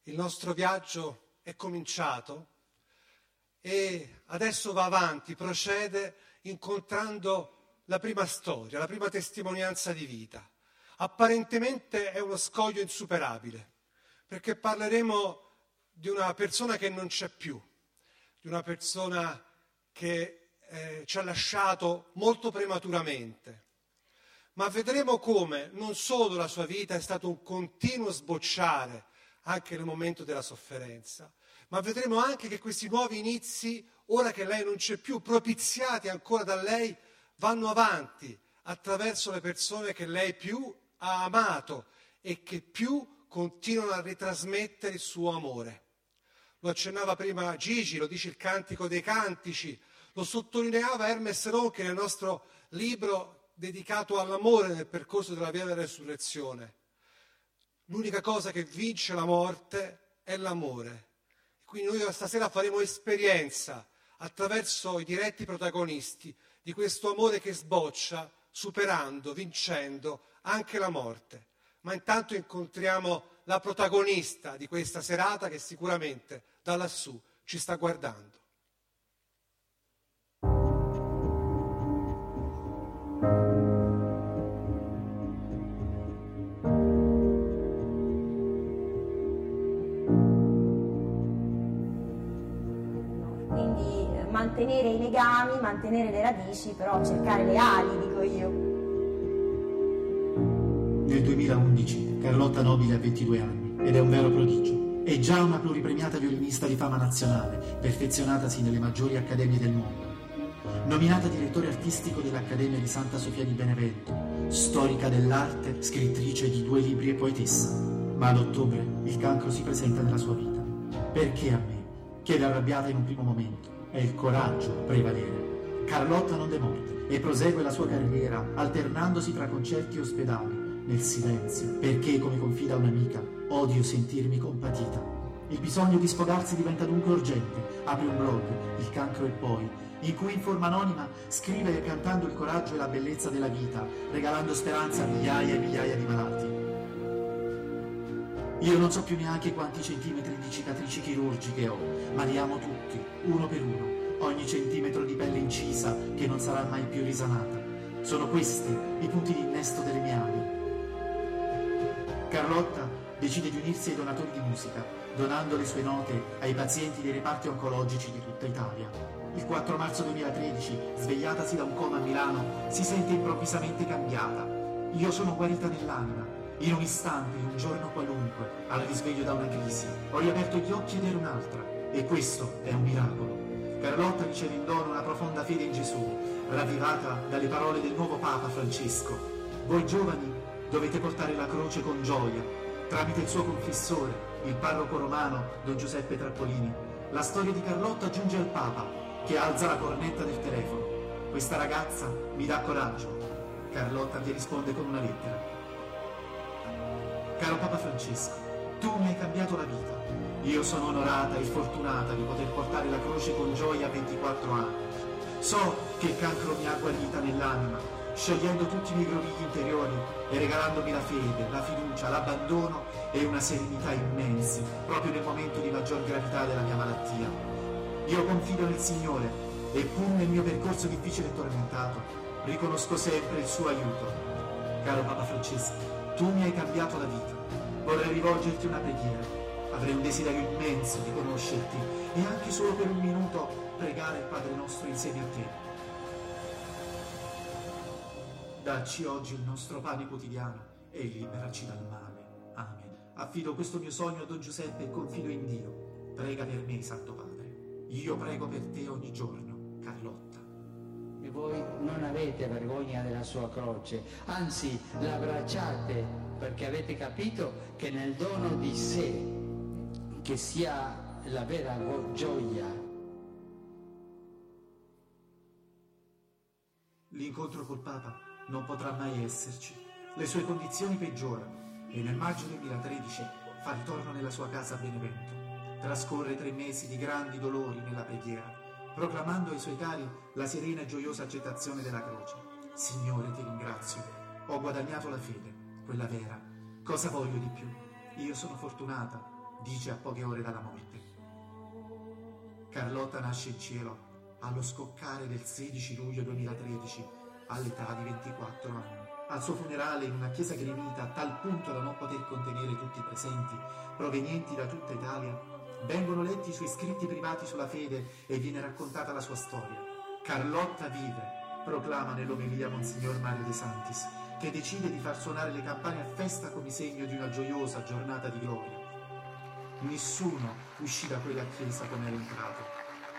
Il nostro viaggio è cominciato e adesso va avanti, procede incontrando la prima storia, la prima testimonianza di vita. Apparentemente è uno scoglio insuperabile, perché parleremo di una persona che non c'è più, di una persona che ci ha lasciato molto prematuramente. Ma vedremo come non solo la sua vita è stato un continuo sbocciare anche nel momento della sofferenza, ma vedremo anche che questi nuovi inizi, ora che lei non c'è più, propiziati ancora da lei, vanno avanti attraverso le persone che lei più ha amato e che più continuano a ritrasmettere il suo amore. Lo accennava prima Gigi, lo dice il Cantico dei Cantici, lo sottolineava Hermes Ronchi nel nostro libro dedicato all'amore nel percorso della via della resurrezione. L'unica cosa che vince la morte è l'amore. Quindi noi stasera faremo esperienza attraverso i diretti protagonisti di questo amore che sboccia, superando, vincendo anche la morte. Ma intanto incontriamo la protagonista di questa serata che sicuramente da lassù ci sta guardando. Mantenere i legami, mantenere le radici, però cercare le ali, dico io. Nel 2011 Carlotta Nobile ha 22 anni ed è un vero prodigio. È già una pluripremiata violinista di fama nazionale, perfezionatasi nelle maggiori accademie del mondo. Nominata direttore artistico dell'Accademia di Santa Sofia di Benevento, storica dell'arte, scrittrice di 2 libri e poetessa. Ma ad ottobre il cancro si presenta nella sua vita. Perché a me? Chiede arrabbiata in un primo momento. È il coraggio a prevalere. Carlotta non demorde e prosegue la sua carriera alternandosi tra concerti e ospedali, nel silenzio, perché, come confida un'amica, odio sentirmi compatita. Il bisogno di sfogarsi diventa dunque urgente. Apre un blog, Il cancro e poi, in cui in forma anonima scrive cantando il coraggio e la bellezza della vita, regalando speranza a migliaia e migliaia di malati. Io non so più neanche quanti centimetri di cicatrici chirurgiche ho, ma li amo tutti, uno per uno, ogni centimetro di pelle incisa che non sarà mai più risanata. Sono questi i punti di innesto delle mie ali. Carlotta decide di unirsi ai donatori di musica, donando le sue note ai pazienti dei reparti oncologici di tutta Italia. Il 4 marzo 2013, svegliatasi da un coma a Milano, si sente improvvisamente cambiata. Io sono guarita nell'anima. In un istante, in un giorno qualunque, al risveglio da una crisi, ho riaperto gli occhi ed ero un'altra. E questo è un miracolo. Carlotta riceve in dono una profonda fede in Gesù, ravvivata dalle parole del nuovo Papa Francesco. Voi giovani dovete portare la croce con gioia. Tramite il suo confessore, il parroco romano Don Giuseppe Trappolini, la storia di Carlotta giunge al Papa, che alza la cornetta del telefono. Questa ragazza mi dà coraggio. Carlotta gli risponde con una lettera. Caro Papa Francesco, tu mi hai cambiato la vita. Io sono onorata e fortunata di poter portare la croce con gioia a 24 anni. So che il cancro mi ha guarita nell'anima, sciogliendo tutti i miei grovigli interiori e regalandomi la fede, la fiducia, l'abbandono e una serenità immensi, proprio nel momento di maggior gravità della mia malattia. Io confido nel Signore e pur nel mio percorso difficile e tormentato, riconosco sempre il suo aiuto. Caro Papa Francesco, tu mi hai cambiato la vita. Vorrei rivolgerti una preghiera. Avrei un desiderio immenso di conoscerti e anche solo per un minuto pregare il Padre nostro insieme a te. Dacci oggi il nostro pane quotidiano e liberaci dal male. Amen. Affido questo mio sogno a Don Giuseppe e confido in Dio. Prega per me, Santo Padre. Io prego per te ogni giorno, Carlotta. E voi non avete vergogna della sua croce, anzi l'abbracciate perché avete capito che nel dono di sé, che sia la vera gioia. L'incontro col Papa non potrà mai esserci. Le sue condizioni peggiorano e nel maggio 2013 fa ritorno nella sua casa a Benevento. Trascorre 3 mesi di grandi dolori nella preghiera, proclamando ai suoi cari la serena e gioiosa accettazione della croce. Signore, ti ringrazio. Ho guadagnato la fede, quella vera. Cosa voglio di più? Io sono fortunata. dice a poche ore dalla morte. Carlotta nasce in cielo allo scoccare del 16 luglio 2013, all'età di 24 anni. Al suo funerale, in una chiesa gremita a tal punto da non poter contenere tutti i presenti, provenienti da tutta Italia, vengono letti i suoi scritti privati sulla fede e viene raccontata la sua storia. Carlotta vive, proclama nell'omelia Monsignor Mario De Santis, che decide di far suonare le campane a festa come segno di una gioiosa giornata di gloria. Nessuno uscì da quella chiesa come era entrato.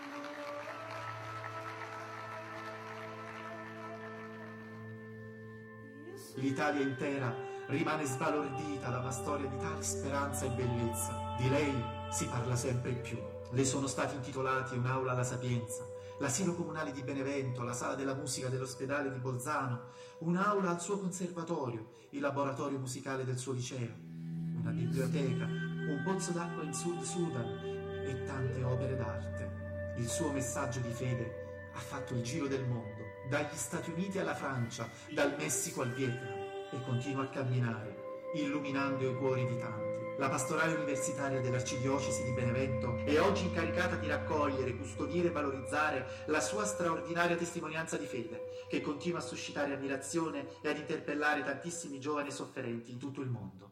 L'Italia intera rimane sbalordita da una storia di tale speranza e bellezza. Di lei si parla sempre più. Le sono stati intitolati un'aula alla Sapienza, l'asilo comunale di Benevento, la sala della musica dell'ospedale di Bolzano, un'aula al suo conservatorio, il laboratorio musicale del suo liceo, una biblioteca, un pozzo d'acqua in Sud Sudan e tante opere d'arte. Il suo messaggio di fede ha fatto il giro del mondo, dagli Stati Uniti alla Francia, dal Messico al Vietnam, e continua a camminare, illuminando i cuori di tanti. La pastorale universitaria dell'Arcidiocesi di Benevento è oggi incaricata di raccogliere, custodire e valorizzare la sua straordinaria testimonianza di fede, che continua a suscitare ammirazione e ad interpellare tantissimi giovani sofferenti in tutto il mondo.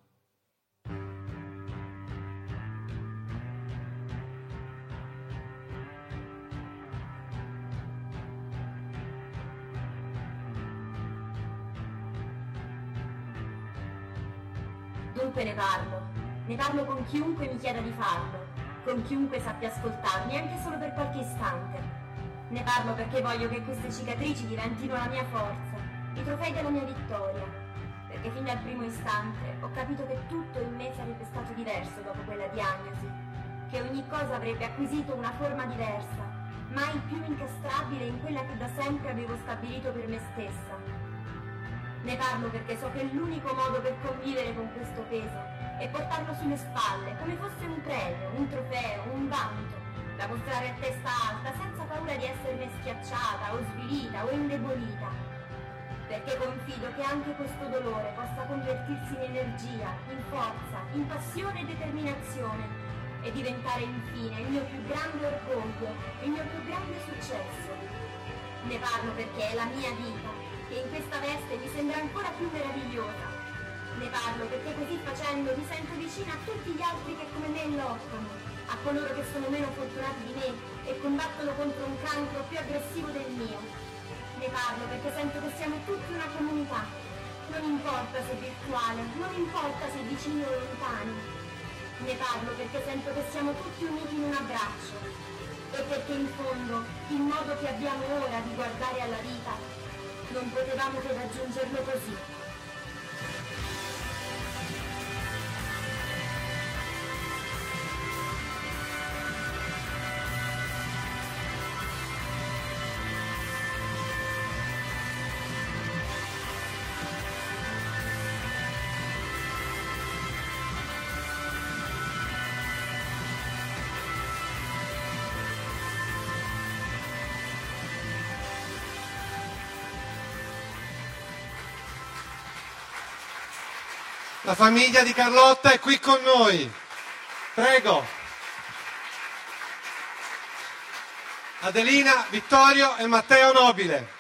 Dunque ne parlo con chiunque mi chieda di farlo, con chiunque sappia ascoltarmi, anche solo per qualche istante. Ne parlo perché voglio che queste cicatrici diventino la mia forza, i trofei della mia vittoria, perché fin dal primo istante ho capito che tutto in me sarebbe stato diverso dopo quella diagnosi, che ogni cosa avrebbe acquisito una forma diversa, mai più incastrabile in quella che da sempre avevo stabilito per me stessa. Ne parlo perché so che l'unico modo per convivere con questo peso è portarlo sulle spalle, come fosse un premio, un trofeo, un vanto, da mostrare a testa alta, senza paura di esserne schiacciata o svilita o indebolita. Perché confido che anche questo dolore possa convertirsi in energia, in forza, in passione e determinazione e diventare infine il mio più grande orgoglio, il mio più grande successo. Ne parlo perché è la mia vita, che in questa veste mi sembra ancora più meravigliosa. Ne parlo perché così facendo mi sento vicina a tutti gli altri che come me lottano, a coloro che sono meno fortunati di me e combattono contro un cancro più aggressivo del mio. Ne parlo perché sento che siamo tutti una comunità, non importa se virtuale, non importa se vicini o lontani. Ne parlo perché sento che siamo tutti uniti in un abbraccio e perché in fondo il modo che abbiamo ora di guardare alla vita non potevamo che raggiungerlo così. La famiglia di Carlotta è qui con noi. Prego. Adelina, Vittorio e Matteo Nobile.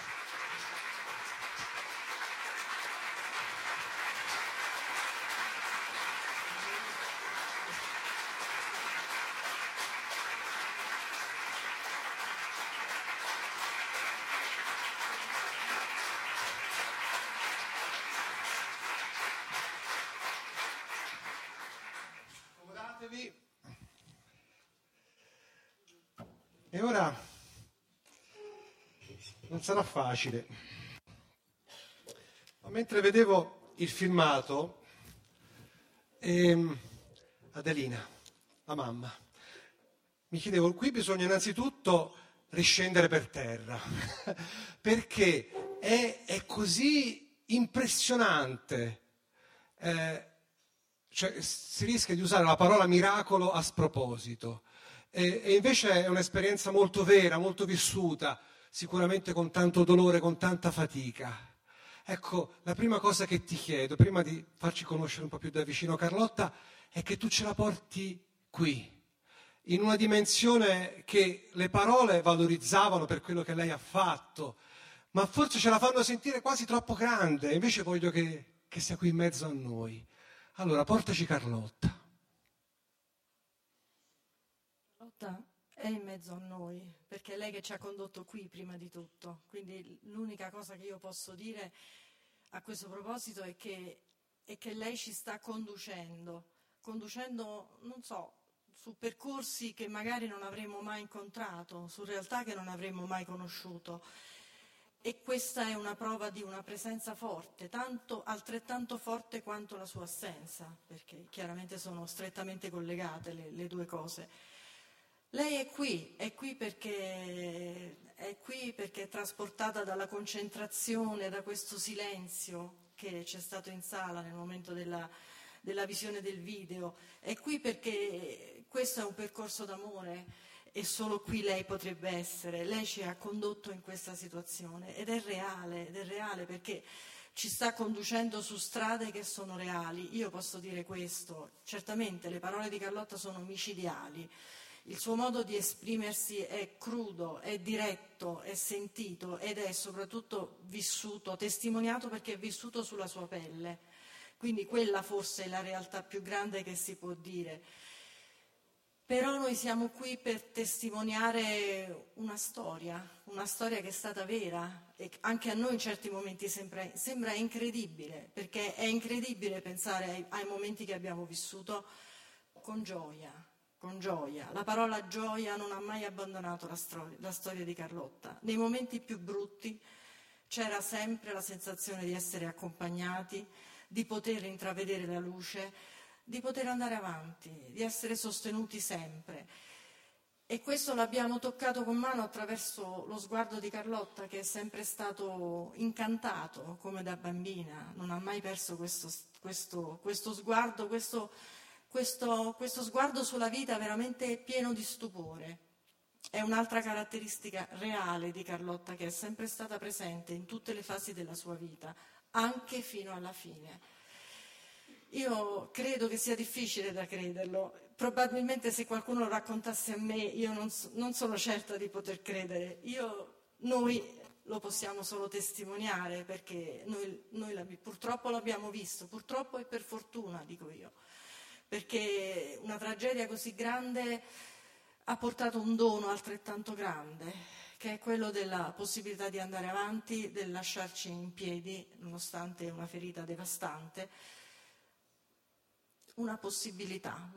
E ora non sarà facile, ma mentre vedevo il filmato, Adelina, la mamma, mi chiedevo, qui bisogna innanzitutto riscendere per terra, perché è così impressionante, cioè si rischia di usare la parola miracolo a sproposito. E invece è un'esperienza molto vera, molto vissuta, sicuramente con tanto dolore, con tanta fatica. Ecco, la prima cosa che ti chiedo, prima di farci conoscere un po' più da vicino Carlotta, è che tu ce la porti qui, in una dimensione che le parole valorizzavano per quello che lei ha fatto, ma forse ce la fanno sentire quasi troppo grande, invece voglio che sia qui in mezzo a noi. Allora, portaci Carlotta. Carlotta è in mezzo a noi, perché è lei che ci ha condotto qui prima di tutto. Quindi l'unica cosa che io posso dire a questo proposito è che lei ci sta conducendo, non so, su percorsi che magari non avremmo mai incontrato, su realtà che non avremmo mai conosciuto. E questa è una prova di una presenza forte, altrettanto forte quanto la sua assenza, perché chiaramente sono strettamente collegate le due cose. Lei è qui perché è trasportata dalla concentrazione, da questo silenzio che c'è stato in sala nel momento della visione del video. È qui perché questo è un percorso d'amore e solo qui lei potrebbe essere. Lei ci ha condotto in questa situazione ed è reale perché ci sta conducendo su strade che sono reali. Io posso dire questo, certamente le parole di Carlotta sono micidiali, il suo modo di esprimersi è crudo, è diretto, è sentito ed è soprattutto vissuto, testimoniato perché è vissuto sulla sua pelle. Quindi quella forse è la realtà più grande che si può dire. Però noi siamo qui per testimoniare una storia che è stata vera e anche a noi in certi momenti sembra incredibile, perché è incredibile pensare ai momenti che abbiamo vissuto con gioia. La parola gioia non ha mai abbandonato la storia di Carlotta. Nei momenti più brutti c'era sempre la sensazione di essere accompagnati, di poter intravedere la luce, di poter andare avanti, di essere sostenuti sempre. E questo l'abbiamo toccato con mano attraverso lo sguardo di Carlotta, che è sempre stato incantato come da bambina, non ha mai perso questo sguardo, questo sguardo sulla vita veramente pieno di stupore. È un'altra caratteristica reale di Carlotta che è sempre stata presente in tutte le fasi della sua vita, anche fino alla fine. Io credo che sia difficile da crederlo, probabilmente se qualcuno lo raccontasse a me io non sono certa di poter credere, noi lo possiamo solo testimoniare perché noi purtroppo l'abbiamo visto, purtroppo e per fortuna dico io, perché una tragedia così grande ha portato un dono altrettanto grande, che è quello della possibilità di andare avanti, del lasciarci in piedi nonostante una ferita devastante. Una possibilità,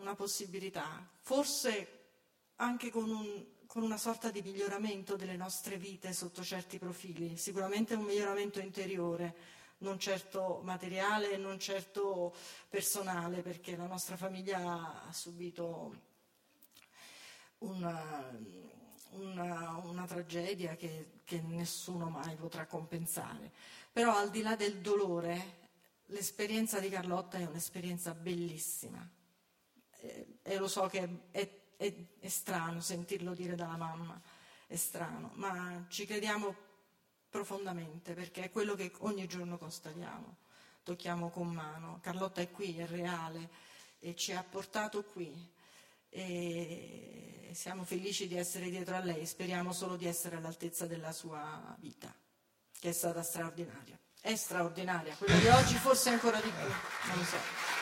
forse anche con una sorta di miglioramento delle nostre vite sotto certi profili, sicuramente un miglioramento interiore, non certo materiale, non certo personale, perché la nostra famiglia ha subito una tragedia che nessuno mai potrà compensare. Però al di là del dolore, l'esperienza di Carlotta è un'esperienza bellissima e lo so che è strano sentirlo dire dalla mamma, è strano, ma ci crediamo profondamente perché è quello che ogni giorno constatiamo, tocchiamo con mano. Carlotta è qui, è reale e ci ha portato qui e siamo felici di essere dietro a lei, speriamo solo di essere all'altezza della sua vita, che è stata straordinaria. È straordinaria, quella di oggi forse ancora di più, non lo so.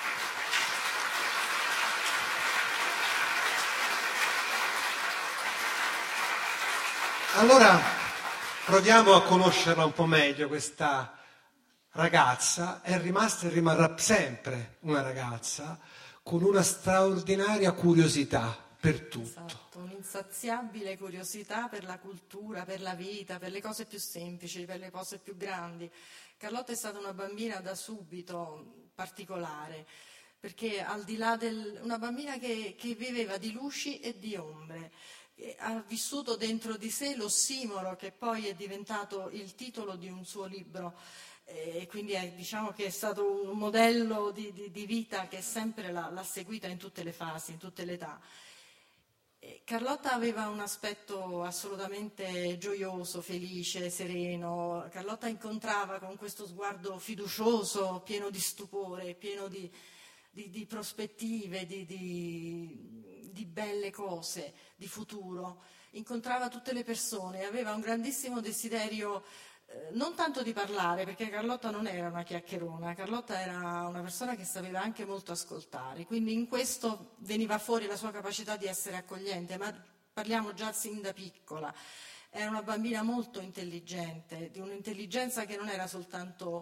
Allora proviamo a conoscerla un po' meglio, questa ragazza è rimasta e rimarrà sempre una ragazza con una straordinaria curiosità per tutto. Esatto, un'insaziabile curiosità per la cultura, per la vita, per le cose più semplici, per le cose più grandi. Carlotta è stata una bambina da subito particolare, perché al di là una bambina che viveva di luci e di ombre, ha vissuto dentro di sé l'ossimoro che poi è diventato il titolo di un suo libro, e quindi diciamo che è stato un modello di vita che sempre l'ha seguita in tutte le fasi, in tutte le età. Carlotta aveva un aspetto assolutamente gioioso, felice, sereno. Carlotta incontrava con questo sguardo fiducioso, pieno di stupore, pieno di di prospettive, di belle cose, di futuro. Incontrava tutte le persone, aveva un grandissimo desiderio non tanto di parlare, perché Carlotta non era una chiacchierona, Carlotta era una persona che sapeva anche molto ascoltare, quindi in questo veniva fuori la sua capacità di essere accogliente, ma parliamo già sin da piccola. Era una bambina molto intelligente, di un'intelligenza che non era soltanto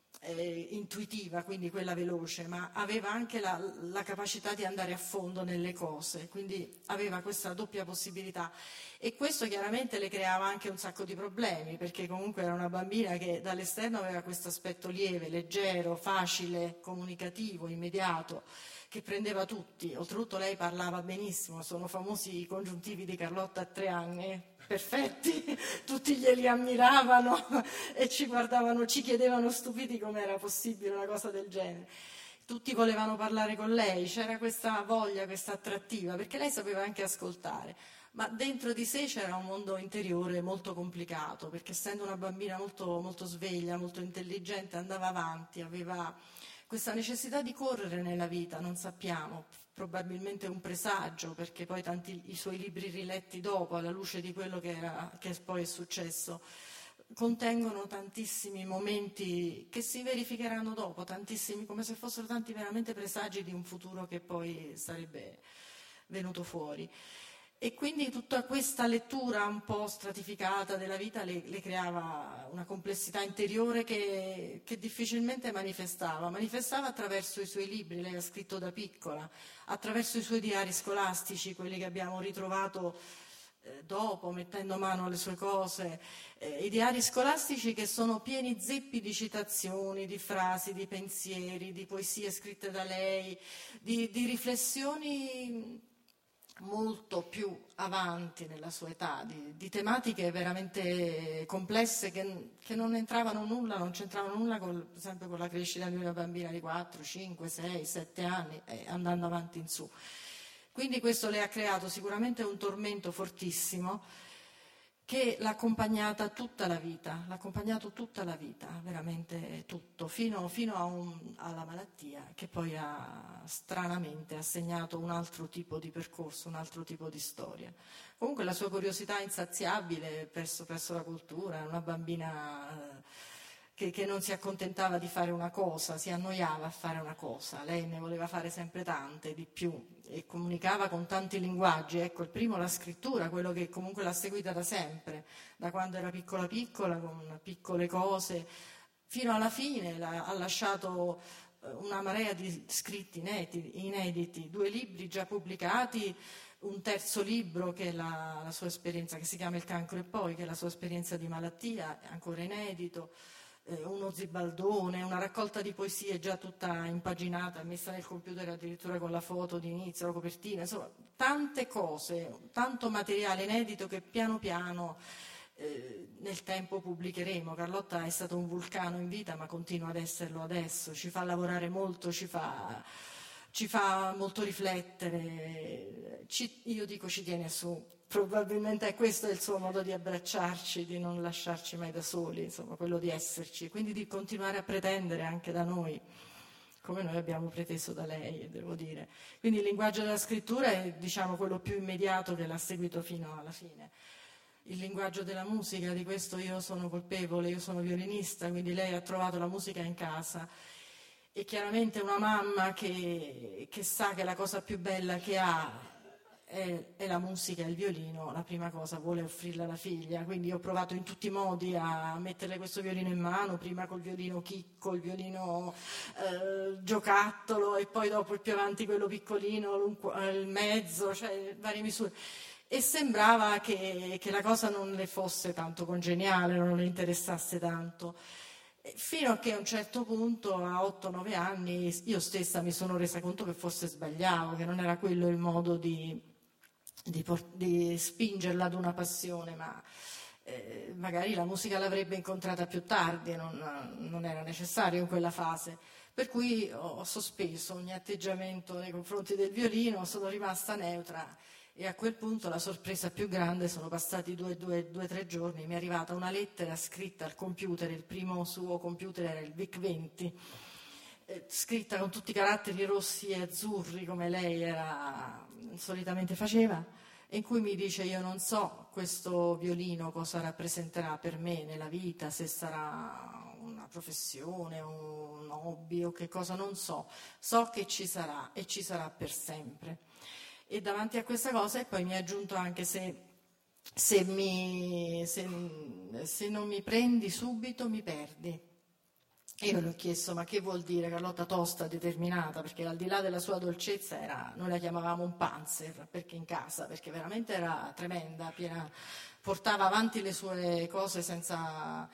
intuitiva, quindi quella veloce, ma aveva anche la capacità di andare a fondo nelle cose, quindi aveva questa doppia possibilità e questo chiaramente le creava anche un sacco di problemi, perché comunque era una bambina che dall'esterno aveva questo aspetto lieve, leggero, facile, comunicativo, immediato, che prendeva tutti. Oltretutto lei parlava benissimo, sono famosi i congiuntivi di Carlotta a 3 anni, perfetti, tutti glieli ammiravano e ci guardavano, ci chiedevano stupiti come era possibile una cosa del genere. Tutti volevano parlare con lei, c'era questa voglia, questa attrattiva, perché lei sapeva anche ascoltare, ma dentro di sé c'era un mondo interiore molto complicato, perché essendo una bambina molto, molto sveglia, molto intelligente, andava avanti, aveva questa necessità di correre nella vita, non sappiamo, probabilmente un presagio, perché poi tanti i suoi libri riletti dopo, alla luce di quello che poi è successo, contengono tantissimi momenti che si verificheranno dopo, tantissimi, come se fossero tanti veramente presagi di un futuro che poi sarebbe venuto fuori. E quindi tutta questa lettura un po' stratificata della vita le creava una complessità interiore che difficilmente manifestava attraverso i suoi libri, lei ha scritto da piccola, attraverso i suoi diari scolastici, quelli che abbiamo ritrovato dopo, mettendo mano alle sue cose, i diari scolastici che sono pieni zeppi di citazioni, di frasi, di pensieri, di poesie scritte da lei, di riflessioni molto più avanti nella sua età, di tematiche veramente complesse che non entravano nulla, non c'entravano nulla sempre con la crescita di una bambina di 4, 5, 6, 7 anni e andando avanti in su. Quindi questo le ha creato sicuramente un tormento fortissimo che l'ha accompagnato tutta la vita, veramente tutto, fino alla malattia, che poi stranamente ha segnato un altro tipo di percorso, un altro tipo di storia. Comunque la sua curiosità insaziabile verso la cultura, una bambina che non si accontentava di fare una cosa, si annoiava a fare una cosa, lei ne voleva fare sempre tante, di più, e comunicava con tanti linguaggi. Ecco, il primo la scrittura, quello che comunque l'ha seguita da sempre, da quando era piccola, con piccole cose, fino alla fine ha lasciato una marea di scritti inediti, 2 libri già pubblicati, un terzo libro che è la sua esperienza, che si chiama Il cancro e poi, che è la sua esperienza di malattia, è ancora inedito, uno zibaldone, una raccolta di poesie già tutta impaginata, messa nel computer addirittura con la foto di inizio, la copertina, insomma tante cose, tanto materiale inedito che piano piano nel tempo pubblicheremo. Carlotta è stato un vulcano in vita, ma continua ad esserlo adesso, ci fa lavorare molto, ci fa molto riflettere, io dico ci tiene su. Probabilmente questo è il suo modo di abbracciarci, di non lasciarci mai da soli, insomma, quello di esserci, quindi di continuare a pretendere anche da noi, come noi abbiamo preteso da lei, devo dire. Quindi il linguaggio della scrittura è, diciamo, quello più immediato che l'ha seguito fino alla fine. Il linguaggio della musica, di questo io sono colpevole, io sono violinista, quindi lei ha trovato la musica in casa. E chiaramente una mamma che sa che la cosa più bella che ha è la musica e il violino, la prima cosa vuole offrirla alla figlia, quindi ho provato in tutti i modi a metterle questo violino in mano, prima col violino chicco, il violino giocattolo e poi dopo più avanti quello piccolino, il mezzo, cioè varie misure. E sembrava che la cosa non le fosse tanto congeniale, non le interessasse tanto. Fino a che a un certo punto, a 8-9 anni, io stessa mi sono resa conto che forse sbagliavo, che non era quello il modo di spingerla ad una passione, ma magari la musica l'avrebbe incontrata più tardi, non era necessario in quella fase. Per cui ho sospeso ogni atteggiamento nei confronti del violino, sono rimasta neutra. E a quel punto la sorpresa più grande, sono passati 2-3 giorni, mi è arrivata una lettera scritta al computer, il primo suo computer era il VIC-20, scritta con tutti i caratteri rossi e azzurri come lei solitamente faceva, in cui mi dice: io non so questo violino cosa rappresenterà per me nella vita, se sarà una professione, un hobby o che cosa, non so che ci sarà e ci sarà per sempre. E davanti a questa cosa, e poi mi ha aggiunto anche: se non mi prendi subito mi perdi. Io le ho chiesto: ma che vuol dire? Carlotta tosta, determinata, perché al di là della sua dolcezza noi la chiamavamo un panzer, perché in casa, perché veramente era tremenda, portava avanti le sue cose senza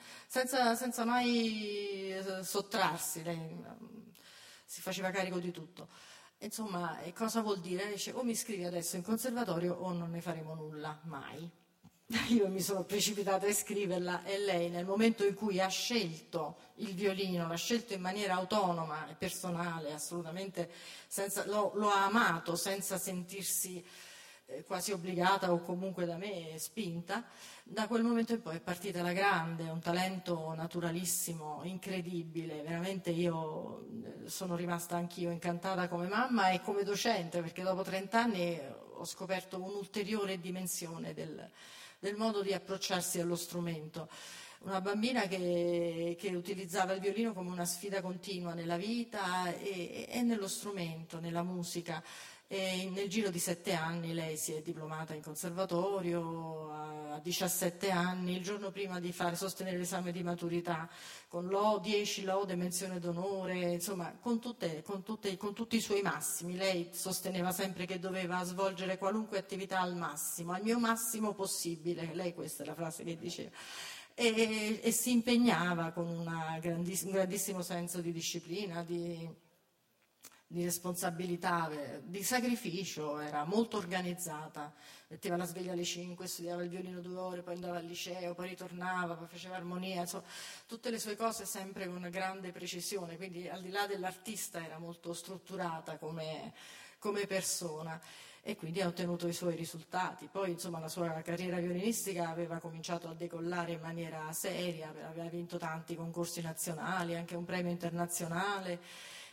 mai sottrarsi, lei si faceva carico di tutto. Insomma, cosa vuol dire? Dice: o mi iscrivi adesso in conservatorio o non ne faremo nulla, mai. Io mi sono precipitata a iscriverla, e lei, nel momento in cui ha scelto il violino, l'ha scelto in maniera autonoma e personale, assolutamente lo ha amato senza sentirsi quasi obbligata o comunque da me spinta. Da quel momento in poi è partita alla grande, un talento naturalissimo, incredibile. Veramente io sono rimasta anch'io incantata come mamma e come docente, perché dopo 30 anni ho scoperto un'ulteriore dimensione del modo di approcciarsi allo strumento. Una bambina che utilizzava il violino come una sfida continua nella vita e nello strumento, nella musica. E nel giro di 7 anni lei si è diplomata in conservatorio, a 17 anni, il giorno prima di sostenere l'esame di maturità, con 10 lode, menzione d'onore, insomma con tutti i suoi massimi. Lei sosteneva sempre che doveva svolgere qualunque attività al massimo, al mio massimo possibile, lei questa è la frase che diceva. E si impegnava con un grandissimo senso di disciplina, di responsabilità, di sacrificio, era molto organizzata, metteva la sveglia alle 5, studiava il violino 2 ore, poi andava al liceo, poi ritornava, poi faceva armonia, insomma, tutte le sue cose sempre con grande precisione, quindi al di là dell'artista era molto strutturata come persona, e quindi ha ottenuto i suoi risultati. Poi insomma la sua carriera violinistica aveva cominciato a decollare in maniera seria, aveva vinto tanti concorsi nazionali, anche un premio internazionale,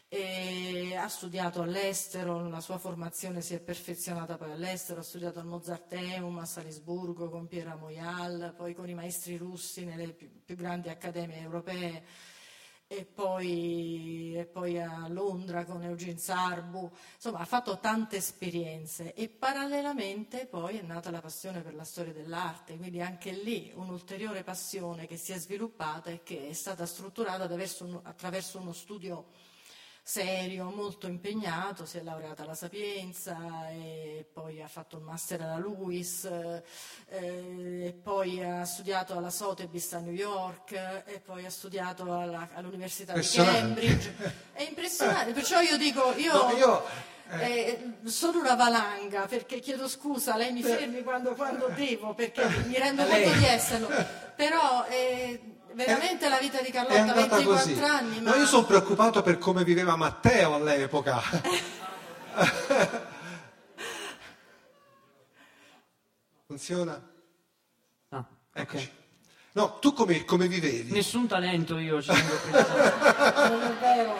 e ha studiato all'estero, la sua formazione si è perfezionata poi all'estero, ha studiato al Mozarteum a Salisburgo con Pierre Moyal, poi con i maestri russi nelle più grandi accademie europee, e poi a Londra con Eugene Sarbu. Insomma, ha fatto tante esperienze, e parallelamente poi è nata la passione per la storia dell'arte, quindi anche lì un'ulteriore passione che si è sviluppata e che è stata strutturata attraverso uno studio serio, molto impegnato. Si è laureata alla Sapienza e poi ha fatto un master alla Lewis, e poi ha studiato alla Sotheby's a New York, e poi ha studiato all'Università di Cambridge. È impressionante, perciò io dico, sono una valanga, perché chiedo scusa, lei mi fermi quando devo, perché mi rendo conto di esserlo, però veramente la vita di Carlotta, 24 così. Anni. Ma io sono preoccupato per come viveva Matteo all'epoca. Funziona? Ah, Eccoci. ok. No, tu come vivevi? Nessun talento io ci tengo a precisare. Non è vero.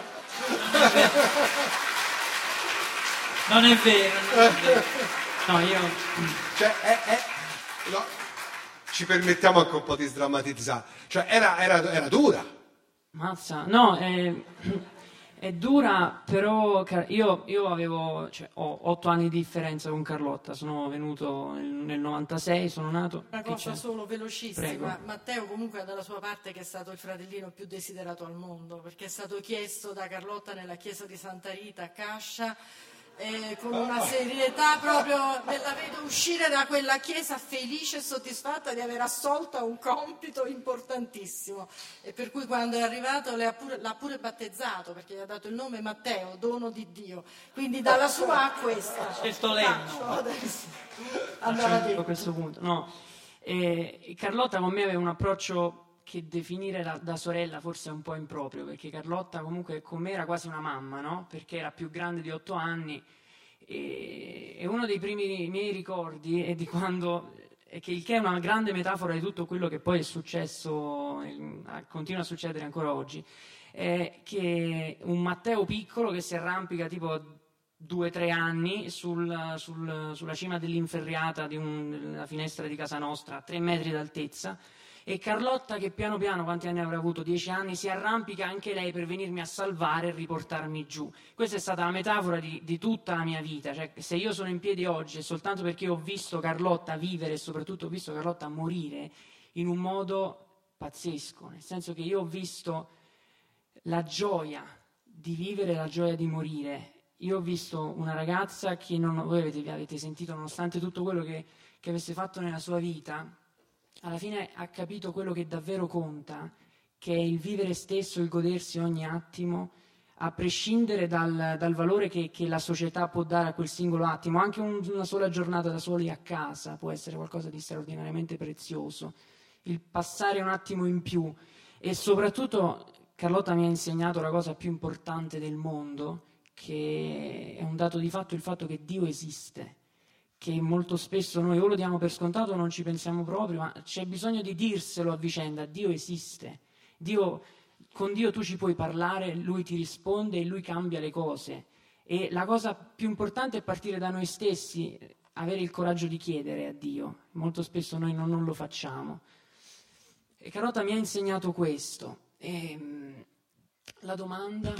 Non è vero. No, io... Cioè, no, ci permettiamo anche un po' di sdrammatizzare. Cioè, era dura. Mazza, no, è dura, però io avevo, ho 8 anni di differenza con Carlotta, sono venuto nel 96, sono nato. Una cosa solo velocissima: Prego. Matteo comunque ha dalla sua parte che è stato il fratellino più desiderato al mondo, perché è stato chiesto da Carlotta nella chiesa di Santa Rita a Cascia, con una serietà proprio, la vedo uscire da quella chiesa felice e soddisfatta di aver assolto a un compito importantissimo, e per cui quando è arrivato l'ha pure battezzato, perché gli ha dato il nome Matteo, dono di Dio, quindi dalla sua a questa. Questo legno. Adesso andava A detto. questo punto, no. Carlotta con me aveva un approccio che definire da sorella forse è un po' improprio, perché Carlotta comunque con me era quasi una mamma, no? Perché era più grande di 8 anni, e uno dei primi miei ricordi è di quando, che è una grande metafora di tutto quello che poi è successo, continua a succedere ancora oggi, che un Matteo piccolo che si arrampica tipo 2-3 anni sulla cima dell'inferriata della finestra di casa nostra a 3 metri d'altezza, e Carlotta che piano piano, quanti anni avrà avuto? 10 anni, si arrampica anche lei per venirmi a salvare e riportarmi giù. Questa è stata la metafora di tutta la mia vita, cioè se io sono in piedi oggi è soltanto perché ho visto Carlotta vivere e soprattutto ho visto Carlotta morire in un modo pazzesco, nel senso che io ho visto la gioia di vivere, la gioia di morire. Io ho visto una ragazza che voi avete sentito, nonostante tutto quello che avesse fatto nella sua vita, alla fine ha capito quello che davvero conta, che è il vivere stesso, il godersi ogni attimo, a prescindere dal valore che la società può dare a quel singolo attimo. Anche una sola giornata da soli a casa può essere qualcosa di straordinariamente prezioso, il passare un attimo in più. E soprattutto Carlotta mi ha insegnato la cosa più importante del mondo, che è un dato di fatto, il fatto che Dio esiste, che molto spesso noi o lo diamo per scontato o non ci pensiamo proprio, ma c'è bisogno di dirselo a vicenda: Dio esiste, con Dio tu ci puoi parlare, Lui ti risponde e Lui cambia le cose. E la cosa più importante è partire da noi stessi, avere il coraggio di chiedere a Dio. Molto spesso noi non lo facciamo. E Carlotta mi ha insegnato questo. La domanda...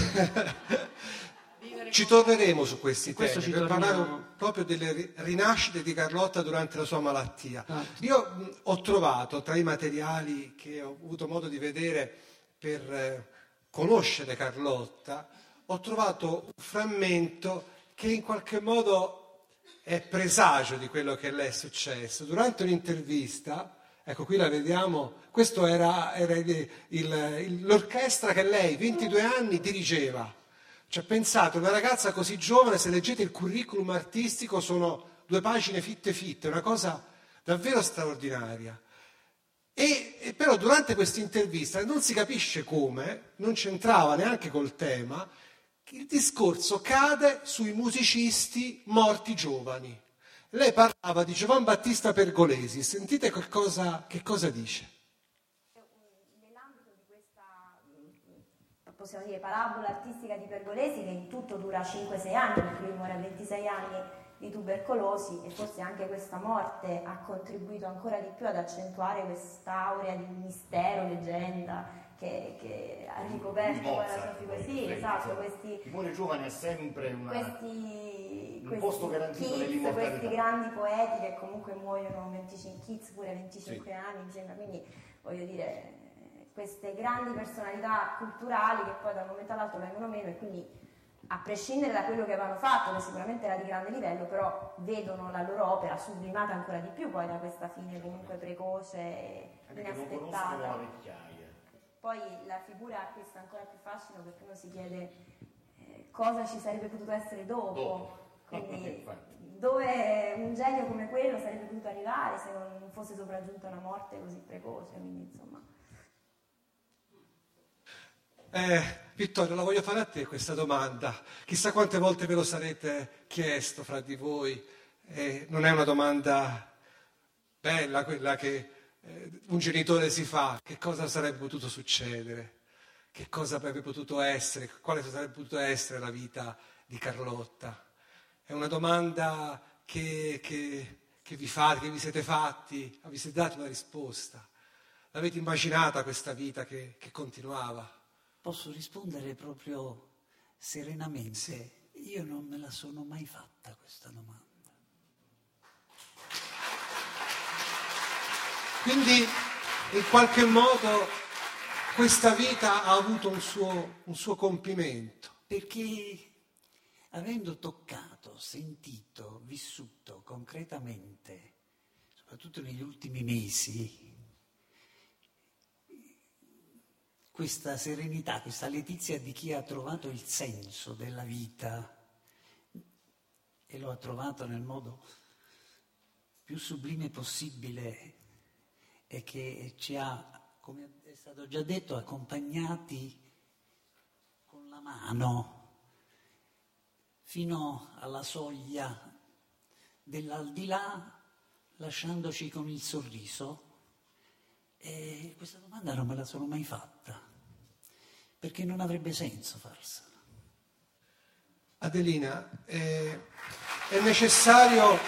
Ci torneremo su questi temi per torniamo. parlare proprio delle rinascite di Carlotta durante la sua malattia. Io ho trovato tra i materiali che ho avuto modo di vedere per conoscere Carlotta, ho trovato un frammento che in qualche modo è presagio di quello che le è successo. Durante un'intervista, ecco qui la vediamo, questo era l'orchestra che lei, 22 anni, dirigeva. Cioè, pensate, una ragazza così giovane, se leggete il curriculum artistico, sono 2 pagine fitte, una cosa davvero straordinaria. E però durante questa intervista non si capisce come, non c'entrava neanche col tema, il discorso cade sui musicisti morti giovani. Lei parlava di Giovan Battista Pergolesi, sentite che cosa dice. Possiamo dire parabola artistica di Pergolesi, che in tutto dura 5-6 anni, perché lui muore a 26 anni di tubercolosi, e forse anche questa morte ha contribuito ancora di più ad accentuare quest'aurea di mistero, leggenda che ha ricoperto poi la sua figura. Sì, esatto, chi muore giovane è sempre un posto garantito Keats, nell'immortalità. questi grandi poeti che comunque muoiono 25, Keats pure 25 anni, mi sembra, quindi voglio dire, queste grandi personalità culturali che poi da un momento all'altro vengono meno, e quindi a prescindere da quello che avevano fatto, che sicuramente era di grande livello, però vedono la loro opera sublimata ancora di più poi da questa fine comunque precoce e inaspettata. Poi la figura acquista ancora più fascino, perché uno si chiede cosa ci sarebbe potuto essere dopo. Quindi dove un genio come quello sarebbe potuto arrivare se non fosse sopraggiunta una morte così precoce, quindi insomma... Vittorio, la voglio fare a te questa domanda. Chissà quante volte ve lo sarete chiesto fra di voi. Non è una domanda bella quella che un genitore si fa. Che cosa sarebbe potuto succedere? Che cosa avrebbe potuto essere? Quale sarebbe potuta essere la vita di Carlotta? È una domanda che vi fate, che vi siete fatti, vi siete dati una risposta. L'avete immaginata questa vita che continuava? Posso rispondere proprio serenamente? Sì. Io non me la sono mai fatta questa domanda. Quindi, in qualche modo, questa vita ha avuto un suo compimento. Perché avendo toccato, sentito, vissuto concretamente, soprattutto negli ultimi mesi, questa serenità, questa letizia di chi ha trovato il senso della vita, e lo ha trovato nel modo più sublime possibile, e che ci ha, come è stato già detto, accompagnati con la mano fino alla soglia dell'aldilà, lasciandoci con il sorriso. E questa domanda non me la sono mai fatta, perché non avrebbe senso farsela. Adelina, è necessario,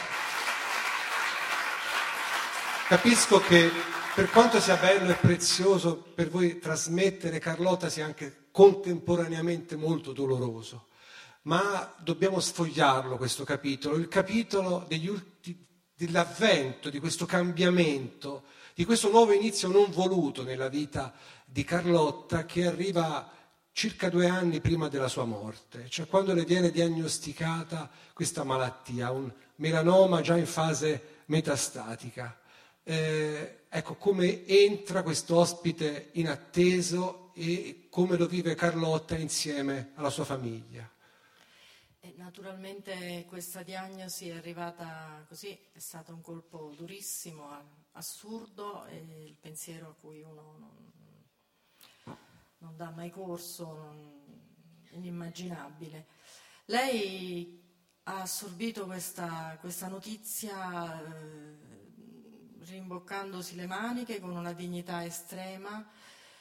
capisco che per quanto sia bello e prezioso per voi trasmettere Carlotta sia anche contemporaneamente molto doloroso, ma dobbiamo sfogliarlo questo capitolo, il capitolo dell'avvento, di questo cambiamento, di questo nuovo inizio non voluto nella vita di Carlotta che arriva circa 2 anni prima della sua morte, cioè quando le viene diagnosticata questa malattia, un melanoma già in fase metastatica. Ecco come entra questo ospite inatteso e come lo vive Carlotta insieme alla sua famiglia. Naturalmente questa diagnosi è arrivata così, è stato un colpo durissimo, assurdo, e il pensiero a cui uno non dà mai corso, inimmaginabile. Lei ha assorbito questa notizia rimboccandosi le maniche con una dignità estrema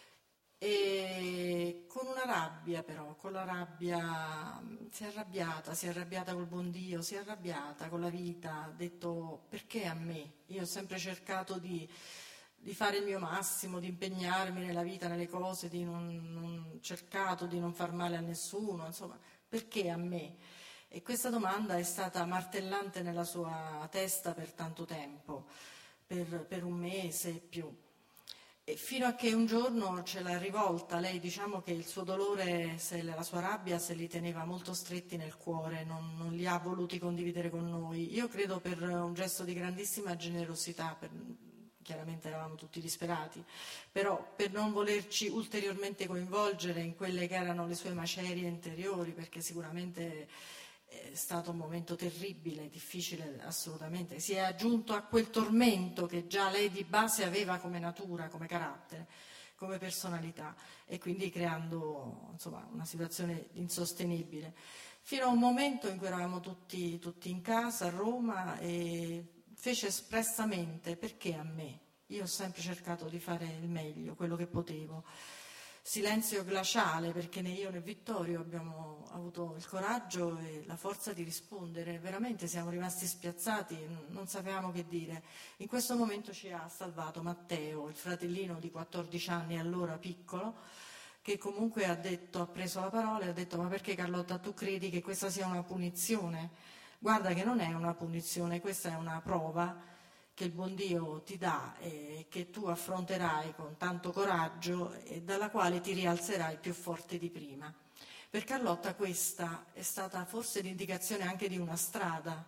e con una rabbia, però, con la rabbia si è arrabbiata col buon Dio, si è arrabbiata con la vita, ha detto: perché a me? Io ho sempre cercato di fare il mio massimo, di impegnarmi nella vita, nelle cose, cercato di non far male a nessuno, insomma, perché a me? E questa domanda è stata martellante nella sua testa per tanto tempo, per 1 mese e più. E fino a che un giorno ce l'ha rivolta. Lei, diciamo che il suo dolore, la sua rabbia se li teneva molto stretti nel cuore, non li ha voluti condividere con noi. Io credo per un gesto di grandissima generosità, chiaramente eravamo tutti disperati, però per non volerci ulteriormente coinvolgere in quelle che erano le sue macerie interiori, perché sicuramente è stato un momento terribile, difficile assolutamente. Si è aggiunto a quel tormento che già lei di base aveva come natura, come carattere, come personalità, e quindi creando, insomma, una situazione insostenibile. Fino a un momento in cui eravamo tutti in casa a Roma e fece espressamente: perché a me? Io ho sempre cercato di fare il meglio, quello che potevo. Silenzio glaciale, perché né io né Vittorio abbiamo avuto il coraggio e la forza di rispondere. Veramente siamo rimasti spiazzati, non sapevamo che dire. In questo momento ci ha salvato Matteo, il fratellino di 14 anni, allora piccolo, che comunque ha preso la parola e ha detto: ma perché Carlotta, tu credi che questa sia una punizione? Guarda che non è una punizione, questa è una prova che il buon Dio ti dà e che tu affronterai con tanto coraggio e dalla quale ti rialzerai più forte di prima. Per Carlotta questa è stata forse l'indicazione anche di una strada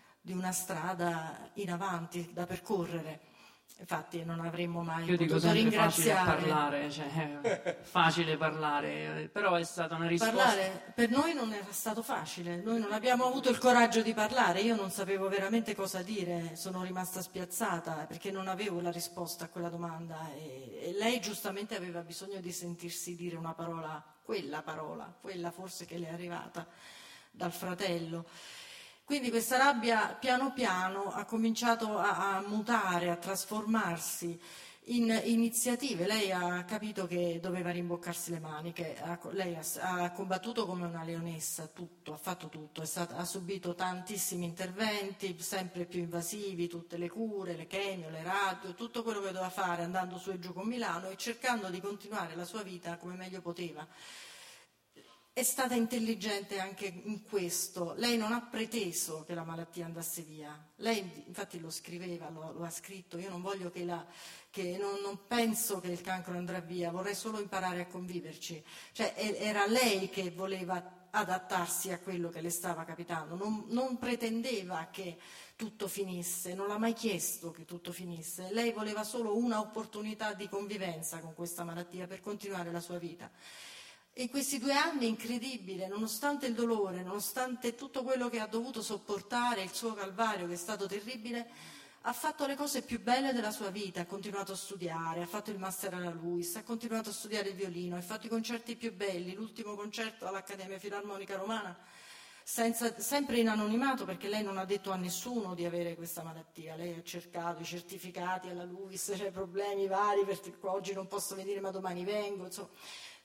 in avanti da percorrere. Infatti non avremmo mai potuto ringraziare. Facile parlare, però è stata una risposta. Parlare per noi non era stato facile, noi non abbiamo avuto il coraggio di parlare, io non sapevo veramente cosa dire, sono rimasta spiazzata perché non avevo la risposta a quella domanda e lei giustamente aveva bisogno di sentirsi dire una parola, quella forse che le è arrivata dal fratello. Quindi questa rabbia piano piano ha cominciato a mutare, a trasformarsi in iniziative. Lei ha capito che doveva rimboccarsi le maniche, lei ha combattuto come una leonessa, ha fatto tutto, ha subito tantissimi interventi, sempre più invasivi, tutte le cure, le chemio, le radio, tutto quello che doveva fare andando su e giù con Milano e cercando di continuare la sua vita come meglio poteva. È stata intelligente anche in questo, lei non ha preteso che la malattia andasse via, lei infatti lo scriveva, lo ha scritto: io non voglio non penso che il cancro andrà via, vorrei solo imparare a conviverci, cioè era lei che voleva adattarsi a quello che le stava capitando, non pretendeva che tutto finisse, non l'ha mai chiesto che tutto finisse, lei voleva solo una opportunità di convivenza con questa malattia per continuare la sua vita. E in questi 2 anni, incredibile, nonostante il dolore, nonostante tutto quello che ha dovuto sopportare, il suo calvario che è stato terribile, ha fatto le cose più belle della sua vita, ha continuato a studiare, ha fatto il master alla LUISS, ha continuato a studiare il violino, ha fatto i concerti più belli, l'ultimo concerto all'Accademia Filarmonica Romana, sempre in anonimato, perché lei non ha detto a nessuno di avere questa malattia, lei ha cercato i certificati alla LUISS, c'è problemi vari, perché oggi non posso venire ma domani vengo, insomma.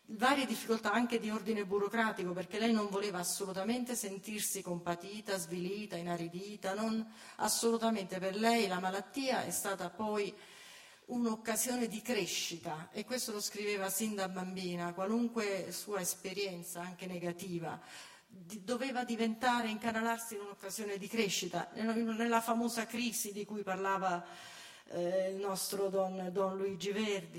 varie difficoltà anche di ordine burocratico, perché lei non voleva assolutamente sentirsi compatita, svilita, inaridita, non assolutamente. Per lei la malattia è stata poi un'occasione di crescita, e questo lo scriveva sin da bambina. Qualunque sua esperienza, anche negativa, doveva diventare, incanalarsi in un'occasione di crescita. Nella famosa crisi di cui parlava il nostro Don Luigi Verdi,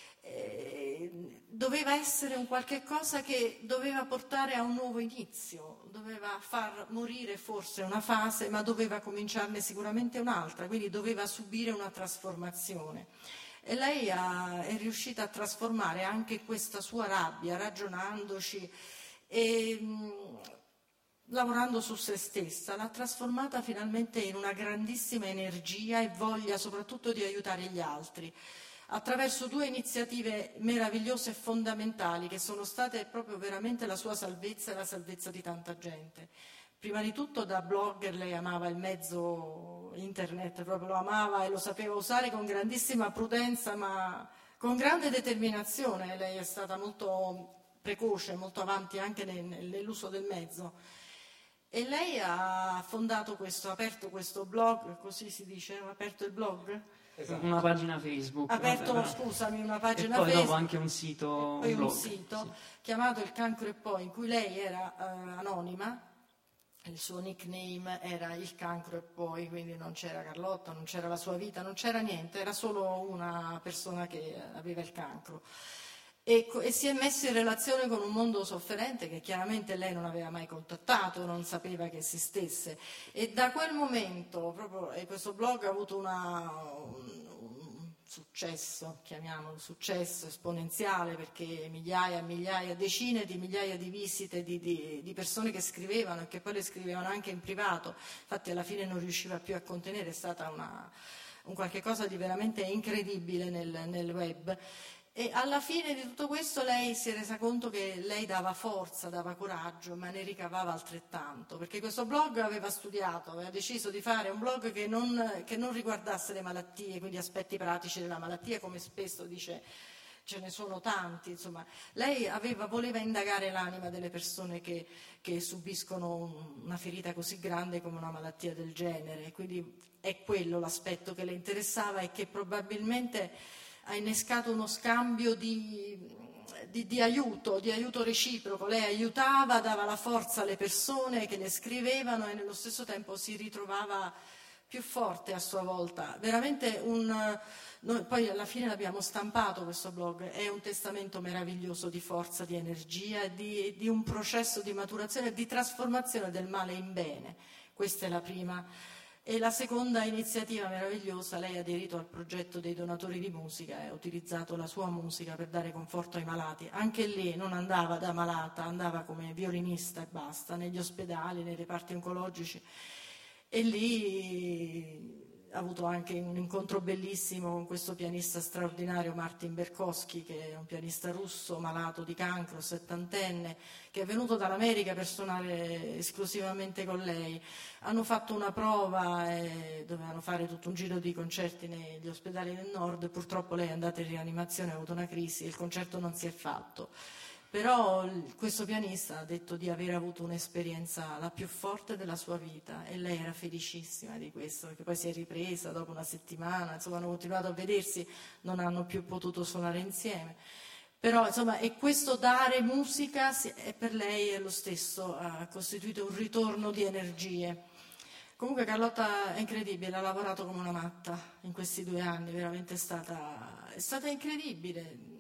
doveva essere un qualche cosa che doveva portare a un nuovo inizio, doveva far morire forse una fase, ma doveva cominciarne sicuramente un'altra, quindi doveva subire una trasformazione. E lei è riuscita a trasformare anche questa sua rabbia, ragionandoci e lavorando su se stessa, l'ha trasformata finalmente in una grandissima energia e voglia soprattutto di aiutare gli altri, attraverso 2 iniziative meravigliose e fondamentali che sono state proprio veramente la sua salvezza e la salvezza di tanta gente. Prima di tutto, da blogger, lei amava il mezzo internet, proprio lo amava e lo sapeva usare con grandissima prudenza, ma con grande determinazione. Lei è stata molto precoce, molto avanti anche nell'uso del mezzo. E lei ha fondato ha aperto questo blog, così si dice, ha aperto il blog? Esatto. Una pagina Facebook. Ha aperto, scusami, una pagina Facebook. E poi Facebook. dopo anche un sito, poi un blog, un sito sì, chiamato Il Cancro e Poi, in cui lei era anonima. Il suo nickname era Il Cancro e Poi, quindi non c'era Carlotta, non c'era la sua vita, non c'era niente, era solo una persona che aveva il cancro. E si è messo in relazione con un mondo sofferente che chiaramente lei non aveva mai contattato, non sapeva che esistesse. E da quel momento, proprio, questo blog ha avuto un successo, chiamiamolo successo esponenziale, perché migliaia, decine di migliaia di visite di persone che scrivevano e che poi le scrivevano anche in privato. Infatti alla fine non riusciva più a contenere, è stata un qualche cosa di veramente incredibile nel web. E alla fine di tutto questo lei si è resa conto che lei dava forza, dava coraggio, ma ne ricavava altrettanto, perché questo blog aveva deciso di fare un blog che non riguardasse le malattie, quindi aspetti pratici della malattia, come spesso dice, ce ne sono tanti, insomma. Lei voleva indagare l'anima delle persone che subiscono una ferita così grande come una malattia del genere, quindi è quello l'aspetto che le interessava e che probabilmente ha innescato uno scambio di aiuto reciproco. Lei aiutava, dava la forza alle persone che le scrivevano e nello stesso tempo si ritrovava più forte a sua volta. Veramente noi poi alla fine l'abbiamo stampato questo blog, è un testamento meraviglioso di forza, di energia, di un processo di maturazione e di trasformazione del male in bene. Questa è la prima. E la seconda iniziativa meravigliosa, lei ha aderito al progetto dei donatori di musica e ha utilizzato la sua musica per dare conforto ai malati. Anche lì non andava da malata, andava come violinista e basta, negli ospedali, nei reparti oncologici. E lì ha avuto anche un incontro bellissimo con questo pianista straordinario, Martin Berkowski, che è un pianista russo malato di cancro, 70enne, che è venuto dall'America per suonare esclusivamente con lei. Hanno fatto una prova e dovevano fare tutto un giro di concerti negli ospedali del nord. Purtroppo lei è andata in rianimazione, ha avuto una crisi e il concerto non si è fatto. Però questo pianista ha detto di aver avuto un'esperienza la più forte della sua vita e lei era felicissima di questo, perché poi si è ripresa dopo una settimana, insomma hanno continuato a vedersi, non hanno più potuto suonare insieme. Però insomma, e questo dare musica per lei è lo stesso, ha costituito un ritorno di energie. Comunque Carlotta è incredibile, ha lavorato come una matta in questi 2 anni, veramente è stata incredibile.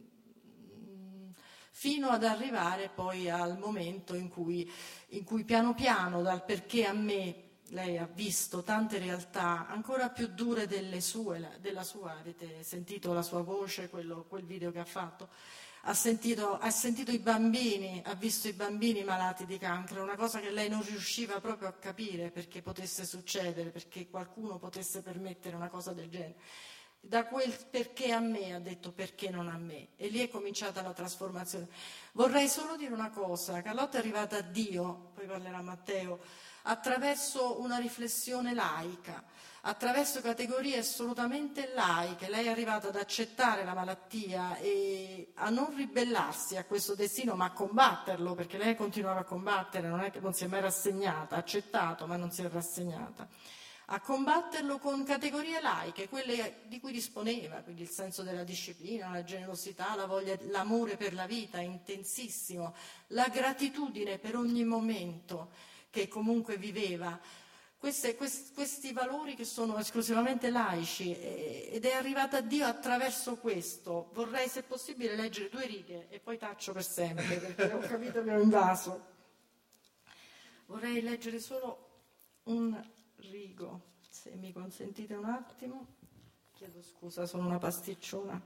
Fino ad arrivare poi al momento in cui piano piano, dal perché a me, lei ha visto tante realtà ancora più dure della sua, avete sentito la sua voce, quel video che ha fatto, ha sentito i bambini, ha visto i bambini malati di cancro, una cosa che lei non riusciva proprio a capire perché potesse succedere, perché qualcuno potesse permettere una cosa del genere. Da quel perché a me ha detto perché non a me, e lì è cominciata la trasformazione. Vorrei solo dire una cosa: Carlotta è arrivata a Dio, poi parlerà Matteo, attraverso una riflessione laica, attraverso categorie assolutamente laiche. Lei è arrivata ad accettare la malattia e a non ribellarsi a questo destino, ma a combatterlo, perché lei continuava a combattere, non è che non si è mai rassegnata, ha accettato ma non si è rassegnata. A combatterlo con categorie laiche, quelle di cui disponeva, quindi il senso della disciplina, la generosità, la voglia, l'amore per la vita intensissimo, la gratitudine per ogni momento che comunque viveva, questi valori che sono esclusivamente laici, ed è arrivata a Dio attraverso questo. Vorrei, se possibile, leggere 2 righe e poi taccio per sempre, perché ho capito che ho invaso. Vorrei leggere solo un rigo, se mi consentite un attimo. Chiedo scusa, sono una pasticciona.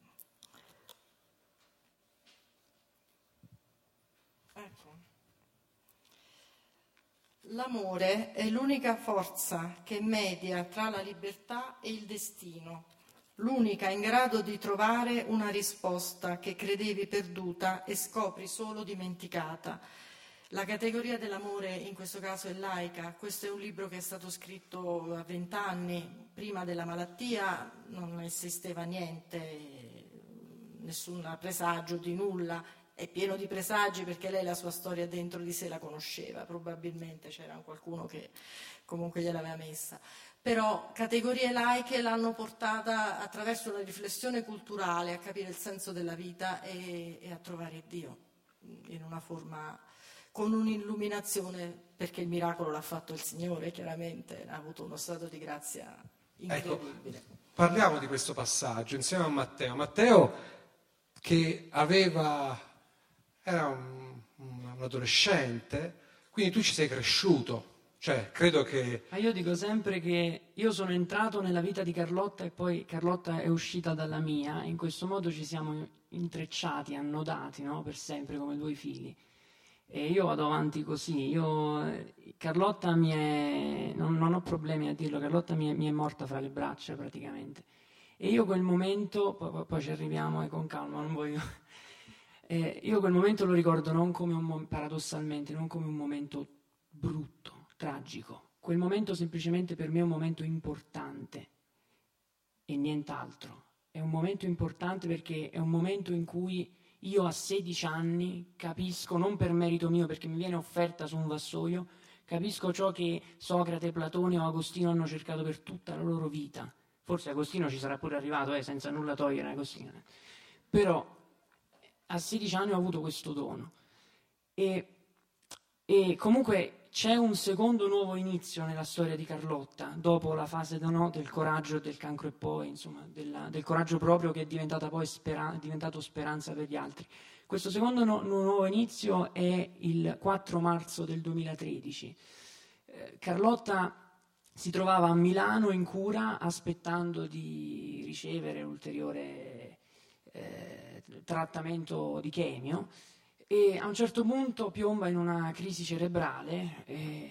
Ecco. L'amore è l'unica forza che media tra la libertà e il destino, l'unica in grado di trovare una risposta che credevi perduta e scopri solo dimenticata. La categoria dell'amore in questo caso è laica. Questo è un libro che è stato scritto a 20 anni, prima della malattia non esisteva niente, nessun presagio di nulla. È pieno di presagi perché lei la sua storia dentro di sé la conosceva, probabilmente c'era qualcuno che comunque gliel'aveva messa. Però categorie laiche l'hanno portata attraverso una riflessione culturale a capire il senso della vita e a trovare Dio in una forma, con un'illuminazione, perché il miracolo l'ha fatto il Signore, chiaramente ha avuto uno stato di grazia incredibile. Ecco, parliamo di questo passaggio insieme a Matteo. Matteo che era un adolescente, quindi tu ci sei cresciuto, cioè credo che... Ma io dico sempre che io sono entrato nella vita di Carlotta e poi Carlotta è uscita dalla mia, in questo modo ci siamo intrecciati, annodati, no? Per sempre come 2 fili. E io vado avanti così. Carlotta non ho problemi a dirlo, Carlotta mi è morta fra le braccia praticamente. E io quel momento, poi ci arriviamo con calma, non voglio... io quel momento lo ricordo non come paradossalmente, non come un momento brutto, tragico. Quel momento semplicemente per me è un momento importante e nient'altro. È un momento importante perché è un momento in cui io a 16 anni capisco, non per merito mio, perché mi viene offerta su un vassoio, capisco ciò che Socrate, Platone o Agostino hanno cercato per tutta la loro vita. Forse Agostino ci sarà pure arrivato, senza nulla togliere a Agostino. Però a 16 anni ho avuto questo dono. E comunque c'è un secondo nuovo inizio nella storia di Carlotta, dopo la fase del coraggio e del cancro e poi, insomma, del coraggio proprio che è diventato speranza per gli altri. Questo secondo nuovo inizio è il 4 marzo del 2013. Carlotta si trovava a Milano in cura aspettando di ricevere ulteriore trattamento di chemio e a un certo punto piomba in una crisi cerebrale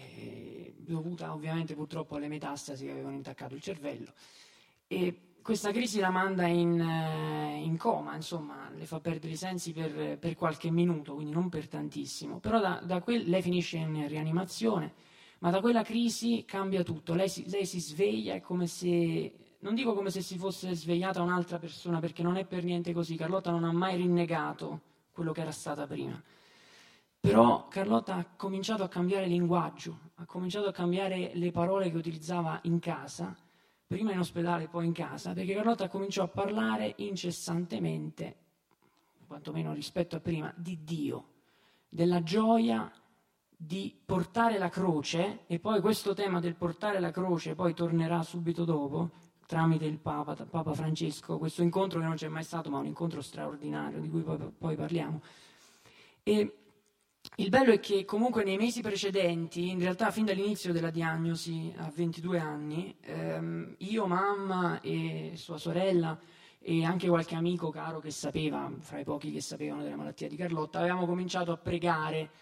dovuta ovviamente purtroppo alle metastasi che avevano intaccato il cervello, e questa crisi la manda in coma, insomma le fa perdere i sensi per qualche minuto, quindi non per tantissimo, però lei finisce in rianimazione, ma da quella crisi cambia tutto. Lei si sveglia, è come se, non dico come se si fosse svegliata un'altra persona, perché non è per niente così. Carlotta non ha mai rinnegato quello che era stata prima. Però Carlotta ha cominciato a cambiare linguaggio, ha cominciato a cambiare le parole che utilizzava in casa, prima in ospedale poi in casa, perché Carlotta cominciò a parlare incessantemente, quantomeno rispetto a prima, di Dio, della gioia di portare la croce, e poi questo tema del portare la croce poi tornerà subito dopo, tramite il Papa Francesco, questo incontro che non c'è mai stato, ma un incontro straordinario, di cui poi parliamo. E il bello è che comunque nei mesi precedenti, in realtà fin dall'inizio della diagnosi, a 22 anni, io, mamma e sua sorella, e anche qualche amico caro che sapeva, fra i pochi che sapevano della malattia di Carlotta, avevamo cominciato a pregare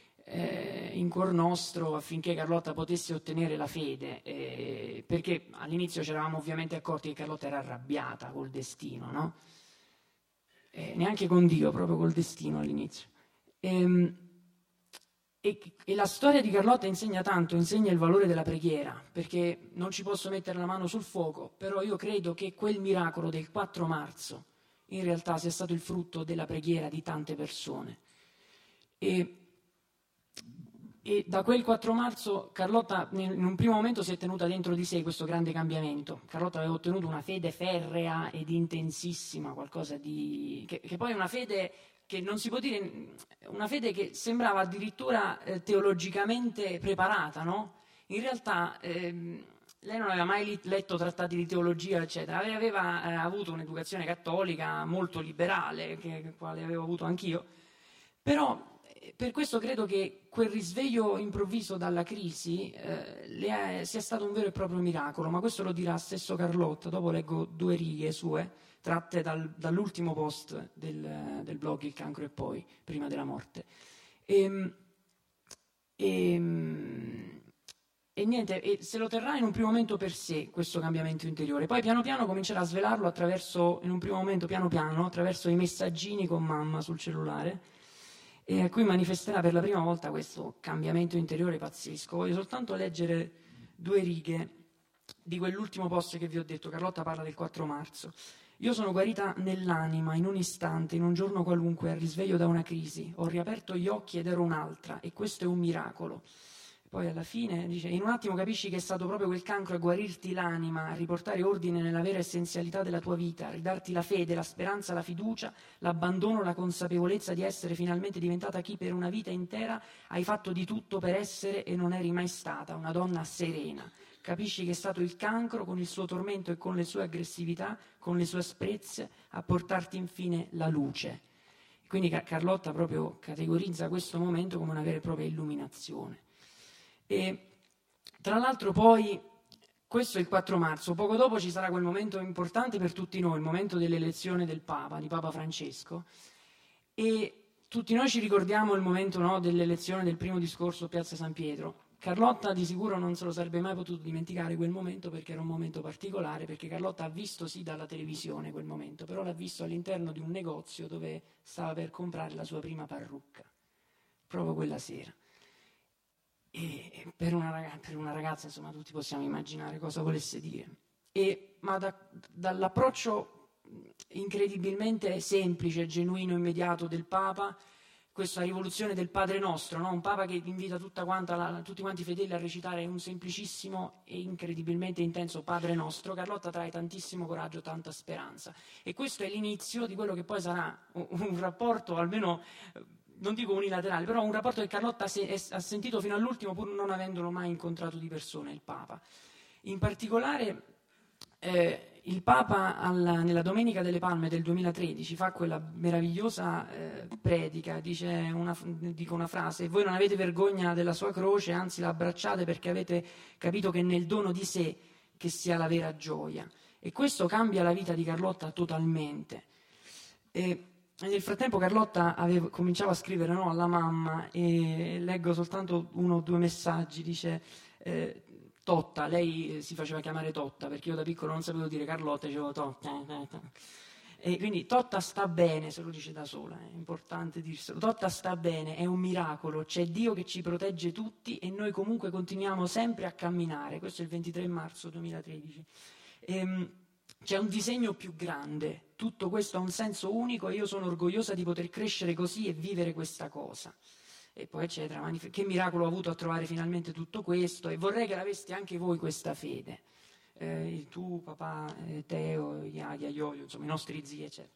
in cuor nostro affinché Carlotta potesse ottenere la fede, perché all'inizio ci eravamo ovviamente accorti che Carlotta era arrabbiata col destino, no? Neanche con Dio, proprio col destino all'inizio. E la storia di Carlotta insegna tanto, insegna il valore della preghiera, perché non ci posso mettere la mano sul fuoco, però io credo che quel miracolo del 4 marzo in realtà sia stato il frutto della preghiera di tante persone. E da quel 4 marzo Carlotta in un primo momento si è tenuta dentro di sé questo grande cambiamento. Carlotta aveva ottenuto una fede ferrea ed intensissima, qualcosa di... che poi è una fede che non si può dire, una fede che sembrava addirittura teologicamente preparata, no? In realtà lei non aveva mai letto trattati di teologia, eccetera, aveva avuto un'educazione cattolica molto liberale, quale avevo avuto anch'io, però per questo credo che quel risveglio improvviso dalla crisi sia stato un vero e proprio miracolo, ma questo lo dirà stesso Carlotta. Dopo leggo 2 righe sue, tratte dall'ultimo post del blog Il cancro e poi, prima della morte. E niente, e se lo terrà in un primo momento per sé questo cambiamento interiore, poi piano piano comincerà a svelarlo in un primo momento piano piano, attraverso i messaggini con mamma sul cellulare, e a cui manifesterà per la prima volta questo cambiamento interiore pazzesco. Voglio soltanto leggere 2 righe di quell'ultimo post che vi ho detto. Carlotta parla del 4 marzo. Io sono guarita nell'anima, in un istante, in un giorno qualunque, al risveglio da una crisi. Ho riaperto gli occhi ed ero un'altra, e questo è un miracolo. Poi alla fine dice: in un attimo capisci che è stato proprio quel cancro a guarirti l'anima, a riportare ordine nella vera essenzialità della tua vita, a ridarti la fede, la speranza, la fiducia, l'abbandono, la consapevolezza di essere finalmente diventata chi per una vita intera hai fatto di tutto per essere e non eri mai stata, una donna serena. Capisci che è stato il cancro, con il suo tormento e con le sue aggressività, con le sue asprezze, a portarti infine la luce. Quindi Carlotta proprio categorizza questo momento come una vera e propria illuminazione. E tra l'altro poi, questo è il 4 marzo, poco dopo ci sarà quel momento importante per tutti noi, il momento dell'elezione del Papa, di Papa Francesco, e tutti noi ci ricordiamo il momento, no, dell'elezione del primo discorso a Piazza San Pietro. Carlotta di sicuro non se lo sarebbe mai potuto dimenticare quel momento, perché era un momento particolare, perché Carlotta ha visto sì dalla televisione quel momento, però l'ha visto all'interno di un negozio dove stava per comprare la sua prima parrucca, proprio quella sera. E per una ragazza, insomma, tutti possiamo immaginare cosa volesse dire. Ma dall'approccio incredibilmente semplice, genuino, immediato del Papa, questa rivoluzione del Padre Nostro, no? Un Papa che invita tutti quanti i fedeli a recitare un semplicissimo e incredibilmente intenso Padre Nostro. Carlotta trae tantissimo coraggio, tanta speranza. E questo è l'inizio di quello che poi sarà un rapporto, almeno... non dico unilaterale, però un rapporto che Carlotta ha sentito fino all'ultimo, pur non avendolo mai incontrato di persona, il Papa. In particolare il Papa nella Domenica delle Palme del 2013 fa quella meravigliosa predica, dico una frase: voi non avete vergogna della sua croce, anzi la abbracciate perché avete capito che è nel dono di sé che sia la vera gioia. E questo cambia la vita di Carlotta totalmente. Nel frattempo Carlotta cominciava a scrivere, no, alla mamma, e leggo soltanto 1 o 2 messaggi. Dice Totta, lei si faceva chiamare Totta perché io da piccolo non sapevo dire Carlotta, dicevo Totta. E quindi Totta sta bene, se lo dice da sola, è importante dirselo. Totta sta bene, è un miracolo, c'è Dio che ci protegge tutti e noi comunque continuiamo sempre a camminare. Questo è il 23 marzo 2013. C'è un disegno più grande, tutto questo ha un senso unico e io sono orgogliosa di poter crescere così e vivere questa cosa. E poi eccetera, che miracolo ho avuto a trovare finalmente tutto questo, e vorrei che l'aveste anche voi questa fede. Tu, papà, Teo, Iadia, Ioio, insomma i nostri zii, eccetera.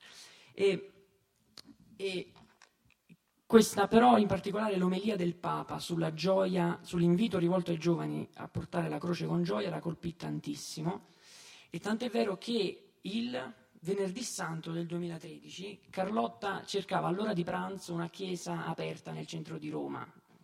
E questa però in particolare l'omelia del Papa sulla gioia, sull'invito rivolto ai giovani a portare la croce con gioia, la colpì tantissimo. E tant'è vero che il venerdì santo del 2013 Carlotta cercava all'ora di pranzo una chiesa aperta nel centro di Roma,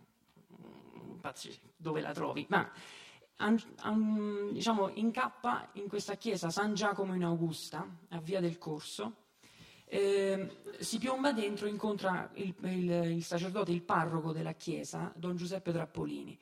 dove la trovi, ma diciamo incappa in questa chiesa San Giacomo in Augusta, a Via del Corso, si piomba dentro, incontra il sacerdote, il parroco della chiesa, Don Giuseppe Trappolini,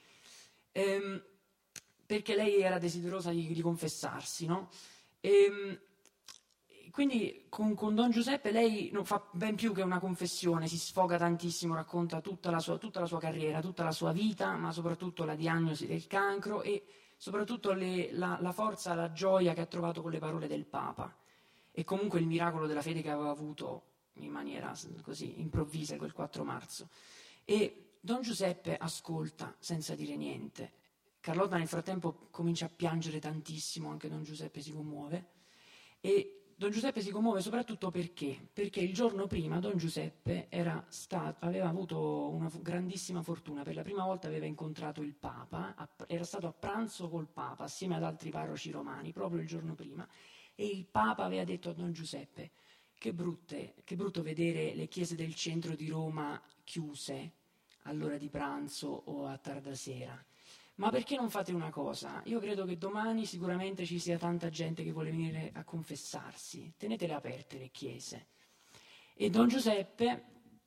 perché lei era desiderosa di confessarsi, no? quindi con Don Giuseppe lei non fa ben più che una confessione, si sfoga tantissimo, racconta tutta la sua carriera, tutta la sua vita, ma soprattutto la diagnosi del cancro e soprattutto la forza, la gioia che ha trovato con le parole del Papa e comunque il miracolo della fede che aveva avuto in maniera così improvvisa quel 4 marzo. E Don Giuseppe ascolta senza dire niente. Carlotta nel frattempo comincia a piangere tantissimo, anche Don Giuseppe si commuove. E Don Giuseppe si commuove soprattutto perché il giorno prima Don Giuseppe aveva avuto una grandissima fortuna, per la prima volta aveva incontrato il Papa, era stato a pranzo col Papa assieme ad altri parroci romani proprio il giorno prima e il Papa aveva detto a Don Giuseppe che brutto vedere le chiese del centro di Roma chiuse all'ora di pranzo o a tarda sera. Ma perché non fate una cosa? Io credo che domani sicuramente ci sia tanta gente che vuole venire a confessarsi. Tenetele aperte le chiese. E Don Giuseppe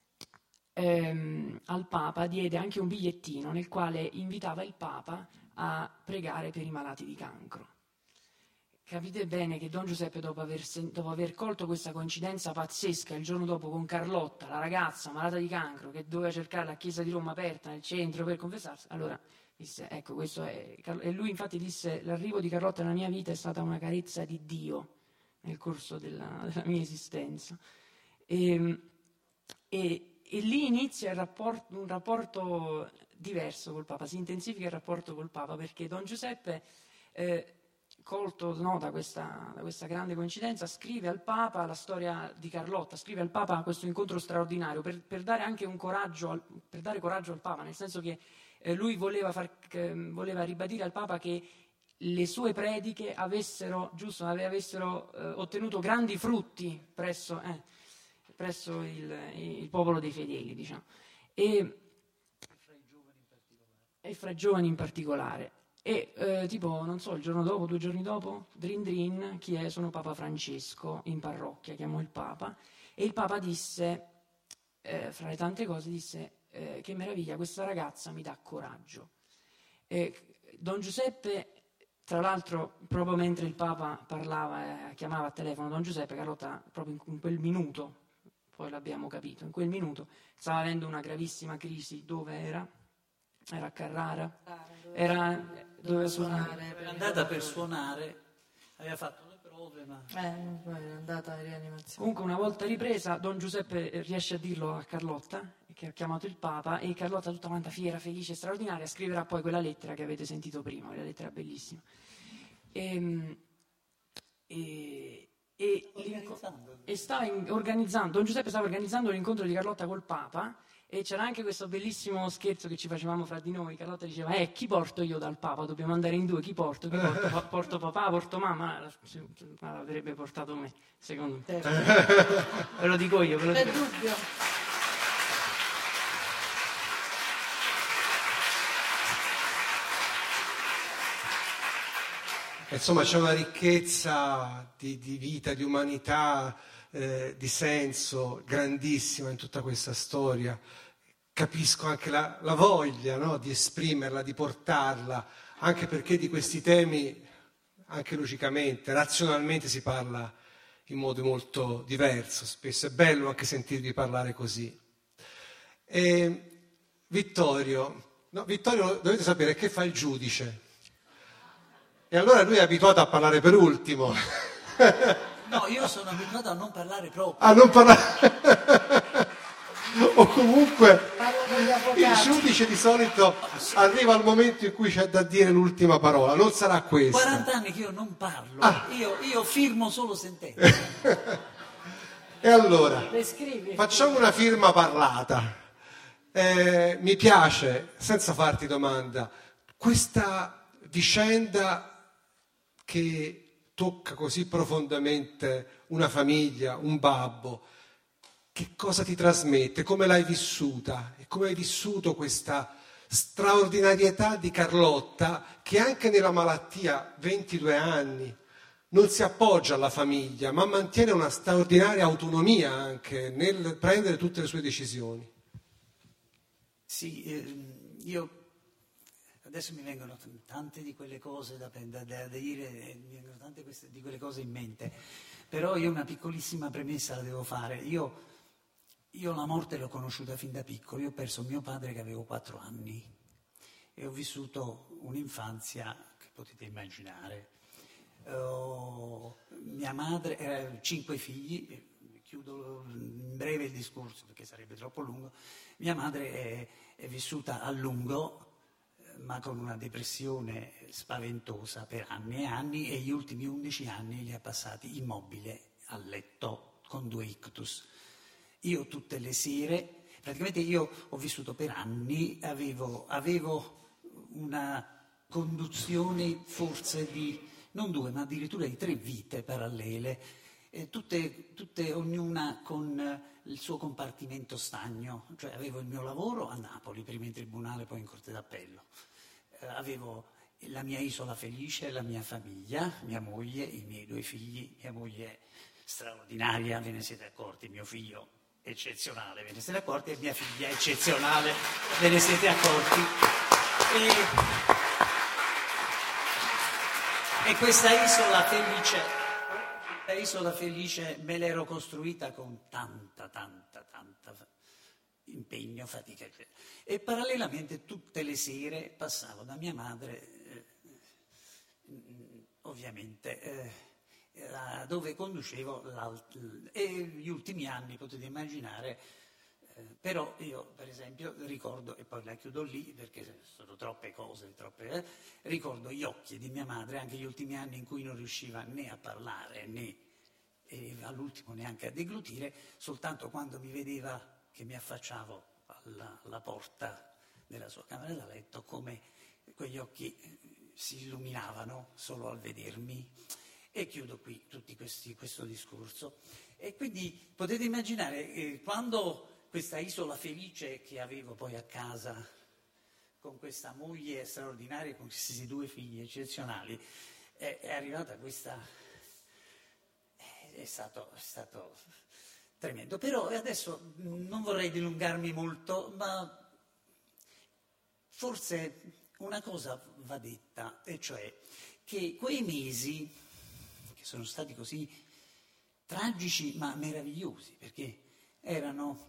al Papa diede anche un bigliettino nel quale invitava il Papa a pregare per i malati di cancro. Capite bene che Don Giuseppe, dopo aver colto questa coincidenza pazzesca il giorno dopo con Carlotta, la ragazza malata di cancro, che doveva cercare la chiesa di Roma aperta nel centro per confessarsi, allora disse, ecco, questo è... E lui infatti disse, l'arrivo di Carlotta nella mia vita è stata una carezza di Dio nel corso della mia esistenza. E lì inizia un rapporto diverso col Papa, si intensifica il rapporto col Papa, perché Don Giuseppe... colto da questa grande coincidenza, scrive al Papa la storia di Carlotta, scrive al Papa questo incontro straordinario per dare anche per dare coraggio al Papa, nel senso che lui voleva ribadire al Papa che le sue prediche avessero ottenuto grandi frutti presso il popolo dei fedeli, diciamo, e fra i giovani in particolare. E tipo, non so, il giorno dopo, 2 giorni dopo, drin, sono Papa Francesco in parrocchia, chiamò il Papa, e il Papa disse, fra le tante cose, disse, che meraviglia, questa ragazza mi dà coraggio. Don Giuseppe, tra l'altro, proprio mentre il Papa parlava, chiamava a telefono Don Giuseppe, Carlotta, proprio in quel minuto, poi l'abbiamo capito, in quel minuto, stava avendo una gravissima crisi. Dove era? Era a Carrara, doveva suonare. Era andata per suonare, aveva fatto le prove, ma... poi era andata in rianimazione. Comunque una volta ripresa, Don Giuseppe riesce a dirlo a Carlotta, che ha chiamato il Papa, e Carlotta tutta quanta fiera, felice, straordinaria, scriverà poi quella lettera che avete sentito prima, quella lettera bellissima. Don Giuseppe stava organizzando l'incontro di Carlotta col Papa, e c'era anche questo bellissimo scherzo che ci facevamo fra di noi. Carlotta diceva, chi porto io dal Papa? Dobbiamo andare in 2, chi porto? Porto papà, porto mamma? Avrebbe portato me, secondo me. Ve lo dico io. C'è dubbio. Insomma, c'è una ricchezza di vita, di umanità, di senso grandissima in tutta questa storia. Capisco anche la voglia, no, di esprimerla, di portarla, anche perché di questi temi, anche logicamente, razionalmente si parla in modo molto diverso. Spesso è bello anche sentirvi parlare così. Vittorio, dovete sapere che fa il giudice. E allora lui è abituato a parlare per ultimo. No, io sono abituato a non parlare proprio. A non parlare. O comunque il giudice di solito arriva al momento in cui c'è da dire l'ultima parola. Non sarà questa. 40 anni che io non parlo. Io firmo solo sentenze. E allora, facciamo una firma parlata. Mi piace, senza farti domanda, questa vicenda che tocca così profondamente una famiglia, un babbo. Che cosa ti trasmette? Come l'hai vissuta? E come hai vissuto questa straordinarietà di Carlotta, che anche nella malattia, 22 anni, non si appoggia alla famiglia, ma mantiene una straordinaria autonomia anche nel prendere tutte le sue decisioni? Sì, io Adesso mi vengono tante di quelle cose da dire, mi vengono tante di quelle cose in mente, però io una piccolissima premessa la devo fare. Io la morte l'ho conosciuta fin da piccolo, io ho perso mio padre che avevo 4 anni e ho vissuto un'infanzia che potete immaginare. Mia madre, 5 figli, chiudo in breve il discorso perché sarebbe troppo lungo. Mia madre è vissuta a lungo, ma con una depressione spaventosa per anni e anni, e gli ultimi 11 anni li ha passati immobile a letto con 2 ictus. Io tutte le sere, praticamente io ho vissuto per anni, avevo una conduzione forse di non 2 ma addirittura di 3 vite parallele, tutte ognuna con il suo compartimento stagno, cioè avevo il mio lavoro a Napoli, prima in tribunale, poi in corte d'appello, avevo la mia isola felice, la mia famiglia, mia moglie, i miei 2 figli, mia moglie straordinaria, ve ne siete accorti, mio figlio eccezionale, ve ne siete accorti, e mia figlia eccezionale, ve ne siete accorti. E questa isola felice me l'ero costruita con tanta impegno, fatica. E parallelamente tutte le sere passavo da mia madre, ovviamente, dove conducevo e gli ultimi anni potete immaginare, però io per esempio ricordo, e poi la chiudo lì perché sono troppe cose, ricordo gli occhi di mia madre anche gli ultimi anni in cui non riusciva né a parlare né all'ultimo neanche a deglutire, soltanto quando mi vedeva che mi affacciavo alla porta della sua camera da letto, come quegli occhi si illuminavano solo al vedermi. E chiudo qui questo discorso. E quindi potete immaginare quando questa isola felice che avevo poi a casa, con questa moglie straordinaria, con questi 2 figli eccezionali, è arrivata questa... È stato tremendo. Però adesso non vorrei dilungarmi molto, ma forse una cosa va detta, e cioè che quei mesi, che sono stati così tragici ma meravigliosi, perché erano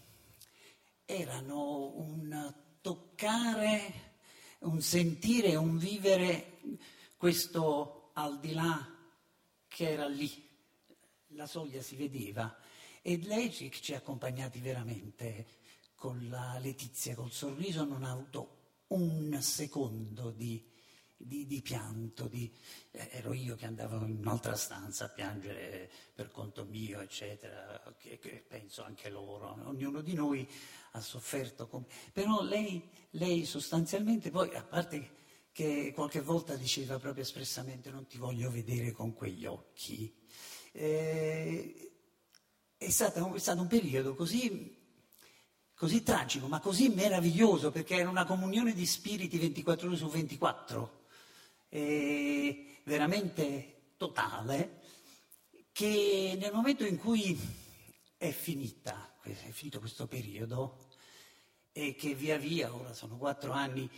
un toccare, un sentire, un vivere questo al di là che era lì. La soglia si vedeva e lei ci ha accompagnati veramente con la letizia, col sorriso, non ha avuto un secondo di pianto, ero io che andavo in un'altra stanza a piangere per conto mio, eccetera, che penso anche loro, ognuno di noi ha sofferto, però lei sostanzialmente poi, a parte che qualche volta diceva proprio espressamente non ti voglio vedere con quegli occhi, è stato un periodo così tragico, ma così meraviglioso, perché era una comunione di spiriti 24 ore su 24, veramente totale, che nel momento in cui è finito questo periodo, e che via via, ora sono 4 anni,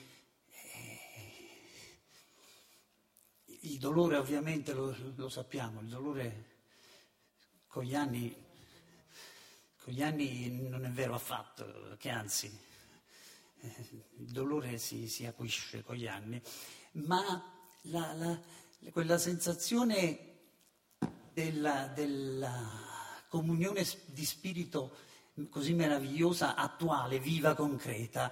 il dolore ovviamente lo sappiamo, il dolore con gli anni non è vero affatto, che anzi il dolore si acuisce con gli anni, ma quella sensazione della comunione di spirito così meravigliosa, attuale, viva, concreta,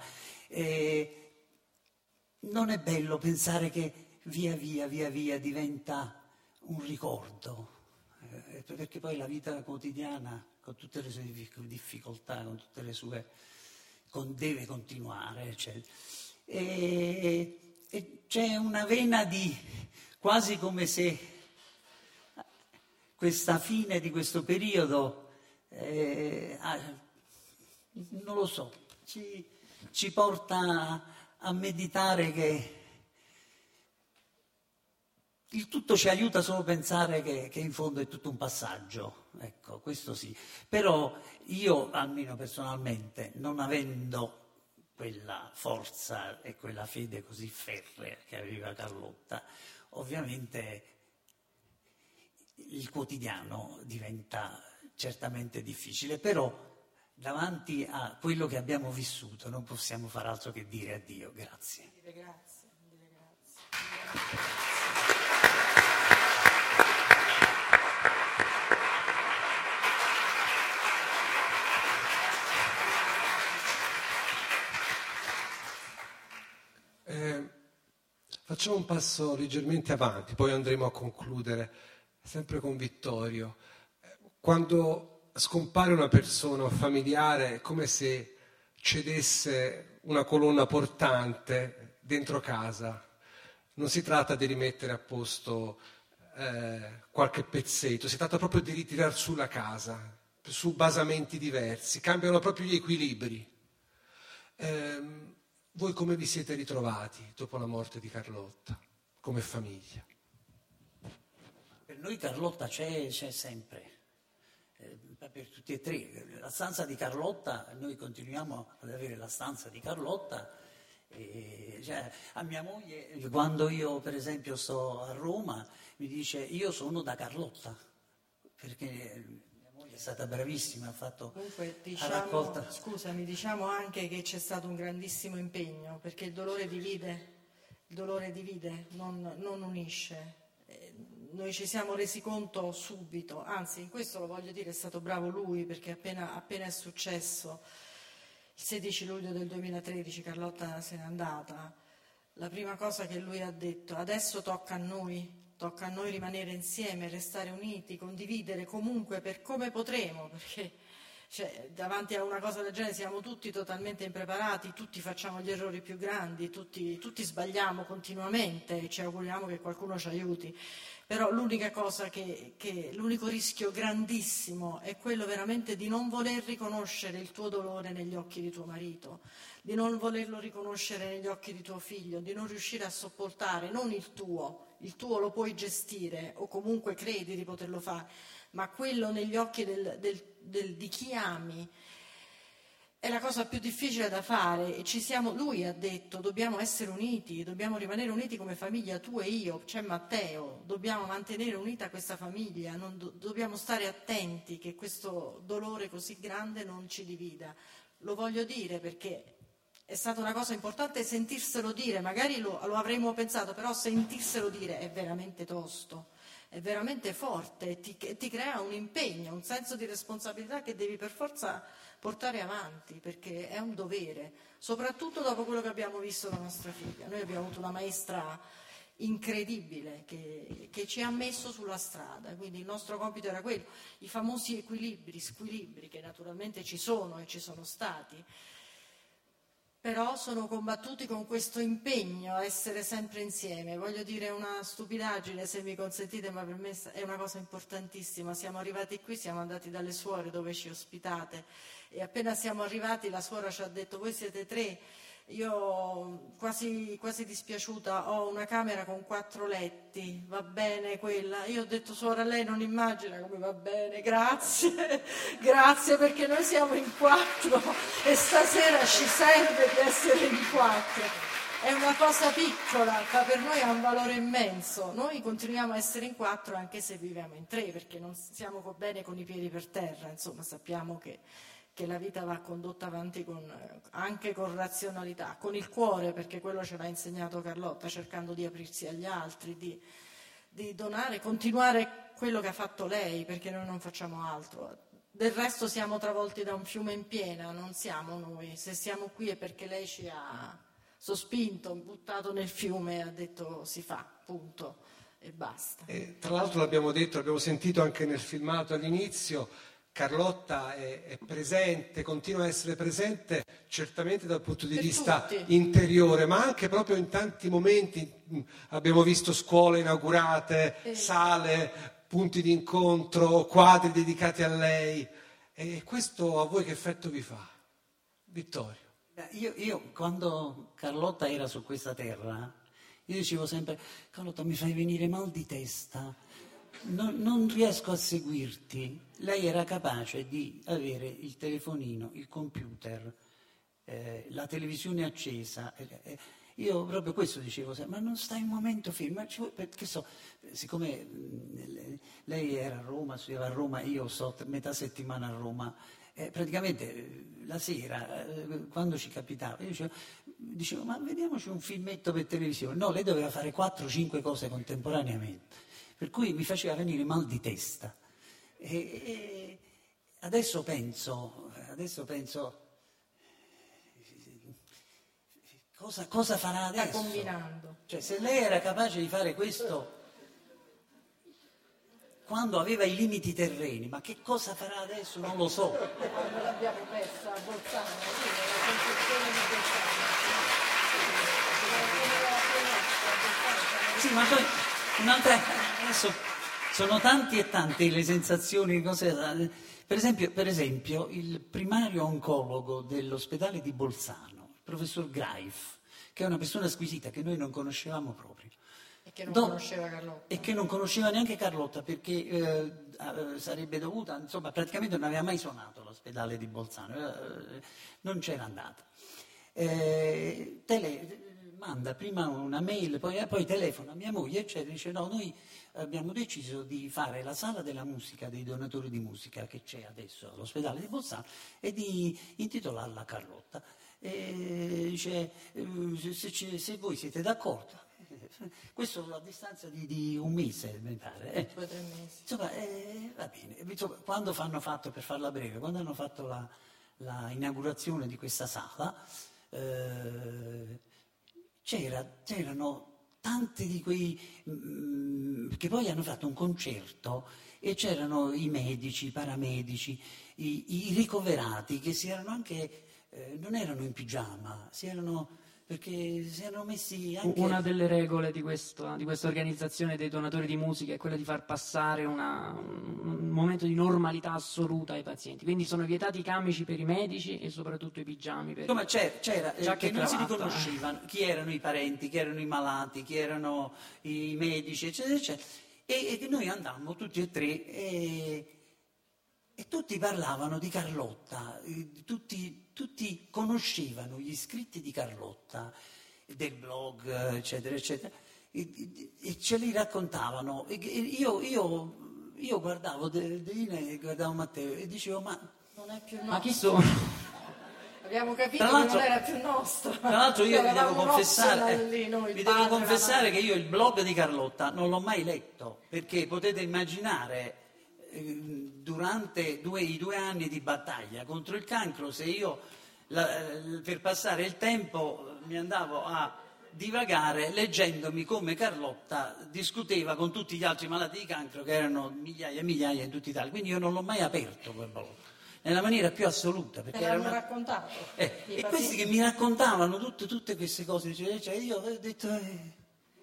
non è bello pensare che via via diventa un ricordo, perché poi la vita quotidiana, con tutte le sue difficoltà, con tutte le sue... deve continuare, e c'è una vena di... quasi come se questa fine di questo periodo, non lo so, ci porta a meditare che il tutto ci aiuta solo a pensare che in fondo è tutto un passaggio, ecco, questo sì. Però io, almeno personalmente, non avendo quella forza e quella fede così ferrea che aveva Carlotta, ovviamente il quotidiano diventa certamente difficile, però davanti a quello che abbiamo vissuto non possiamo far altro che dire addio. Grazie. Dire grazie, dire grazie. Facciamo un passo leggermente avanti, poi andremo a concludere, sempre con Vittorio. Quando scompare una persona, un familiare, è come se cedesse una colonna portante dentro casa. Non si tratta di rimettere a posto qualche pezzetto, si tratta proprio di ritirare su la casa, su basamenti diversi, cambiano proprio gli equilibri. Voi come vi siete ritrovati dopo la morte di Carlotta, come famiglia? Per noi Carlotta c'è sempre, per tutti e tre. La stanza di Carlotta, noi continuiamo ad avere la stanza di Carlotta. Cioè, a mia moglie, quando io per esempio sto a Roma, mi dice io sono da Carlotta, perché è stata bravissima, ha fatto comunque, la raccolta. Scusami, diciamo anche che c'è stato un grandissimo impegno, perché il dolore divide, non unisce. Noi ci siamo resi conto subito, anzi in questo lo voglio dire, è stato bravo lui, perché appena è successo, il 16 luglio del 2013 Carlotta se n'è andata, la prima cosa che lui ha detto: adesso tocca a noi rimanere insieme, restare uniti, condividere comunque per come potremo, perché davanti a una cosa del genere siamo tutti totalmente impreparati, tutti facciamo gli errori più grandi, tutti sbagliamo continuamente e ci auguriamo che qualcuno ci aiuti. Però l'unica cosa l'unico rischio grandissimo è quello veramente di non voler riconoscere il tuo dolore negli occhi di tuo marito, di non volerlo riconoscere negli occhi di tuo figlio, di non riuscire a sopportare, non il tuo lo puoi gestire o comunque credi di poterlo fare, ma quello negli occhi di chi ami è la cosa più difficile da fare. E lui ha detto: dobbiamo essere uniti, dobbiamo rimanere uniti come famiglia, tu e io, c'è Matteo, dobbiamo mantenere unita questa famiglia, dobbiamo stare attenti che questo dolore così grande non ci divida. Lo voglio dire perché è stata una cosa importante sentirselo dire, magari lo avremmo pensato, però sentirselo dire è veramente tosto, è veramente forte, ti crea un impegno, un senso di responsabilità che devi per forza portare avanti, perché è un dovere, soprattutto dopo quello che abbiamo visto da nostra figlia. Noi abbiamo avuto una maestra incredibile che ci ha messo sulla strada, quindi il nostro compito era quello, i famosi squilibri che naturalmente ci sono e ci sono stati, però sono combattuti con questo impegno a essere sempre insieme. Voglio dire una stupidaggine, se mi consentite, ma per me è una cosa importantissima. Siamo arrivati qui, siamo andati dalle suore dove ci ospitate e appena siamo arrivati la suora ci ha detto: voi siete tre. Io quasi dispiaciuta, ho una camera con 4 letti, va bene quella? Io ho detto: suora, lei non immagina come va bene, grazie perché noi siamo in 4 e stasera ci serve di essere in 4. È una cosa piccola, ma per noi ha un valore immenso. Noi continuiamo a essere in 4 anche se viviamo in 3, perché non siamo bene con i piedi per terra, insomma sappiamo che la vita va condotta avanti anche con razionalità, con il cuore, perché quello ce l'ha insegnato Carlotta, cercando di aprirsi agli altri, di donare, continuare quello che ha fatto lei, perché noi non facciamo altro. Del resto siamo travolti da un fiume in piena, non siamo noi. Se siamo qui è perché lei ci ha sospinto, buttato nel fiume e ha detto si fa, punto, e basta. E, tra l'altro l'abbiamo sentito anche nel filmato all'inizio, Carlotta è presente, continua a essere presente certamente dal punto di vista interiore, ma anche proprio in tanti momenti. Abbiamo visto scuole inaugurate, sale, punti di incontro, quadri dedicati a lei. E questo a voi che effetto vi fa? Vittorio. Io quando Carlotta era su questa terra, io dicevo sempre: Carlotta, mi fai venire mal di testa. Non riesco a seguirti. Lei era capace di avere il telefonino, il computer la televisione accesa. Io proprio questo dicevo, ma non stai un momento fermo, perché siccome lei era a Roma, studiava a Roma, io sto metà settimana a Roma, praticamente la sera, quando ci capitava, io dicevo, ma vediamoci un filmetto per televisione. No, lei doveva fare 4-5 cose contemporaneamente, per cui mi faceva venire mal di testa. E adesso penso, cosa farà adesso? Sta combinando. Cioè, se lei era capace di fare questo quando aveva i limiti terreni, ma che cosa farà adesso? Non lo so. Quando l'abbiamo persa a Bolzano, la concezione di Bolzano. Sì, ma poi un'altra... Adesso sono tanti e tante le sensazioni, cose... Per esempio, il primario oncologo dell'ospedale di Bolzano, il professor Greif, che è una persona squisita che noi non conoscevamo proprio. E che non conosceva Carlotta. E che non conosceva neanche Carlotta, perché sarebbe dovuta, insomma, praticamente non aveva mai suonato l'ospedale di Bolzano, non c'era andata. Manda prima una mail, poi telefona a mia moglie, eccetera, dice no, noi abbiamo deciso di fare la sala della musica, dei donatori di musica che c'è adesso all'ospedale di Bolzano e di intitolarla Carlotta. E dice se voi siete d'accordo, questo a distanza di un mese mi pare. 2 o 3 mesi. Insomma, va bene. Insomma, quando per farla breve, quando hanno fatto la inaugurazione di questa sala, c'erano tanti di quei che poi hanno fatto un concerto e c'erano i medici, i paramedici, i ricoverati che si erano anche, non erano in pigiama, perché si erano messi anche... Una delle regole di questa organizzazione dei donatori di musica è quella di far passare un momento di normalità assoluta ai pazienti, quindi sono vietati i camici per i medici e soprattutto i pigiami per Insomma, c'era che non si cravatta. riconoscevano chi erano i parenti, chi erano i malati, chi erano i medici, eccetera, eccetera. E noi andammo tutti e tre e tutti parlavano di Carlotta, tutti conoscevano gli scritti di Carlotta, del blog, eccetera, eccetera, e ce li raccontavano. Io guardavo Delina e guardavo Matteo e dicevo, ma non è più nostro. Ma chi sono? Abbiamo capito che non era più nostro. Tra l'altro io vi devo devo confessare che io il blog di Carlotta non l'ho mai letto, perché potete immaginare durante i 2 anni di battaglia contro il cancro, se io per passare il tempo mi andavo a divagare leggendomi come Carlotta discuteva con tutti gli altri malati di cancro, che erano migliaia e migliaia in tutta Italia, quindi io non l'ho mai aperto quel blog nella maniera più assoluta, perché l'hanno raccontato e questi che mi raccontavano tutte queste cose, cioè io ho detto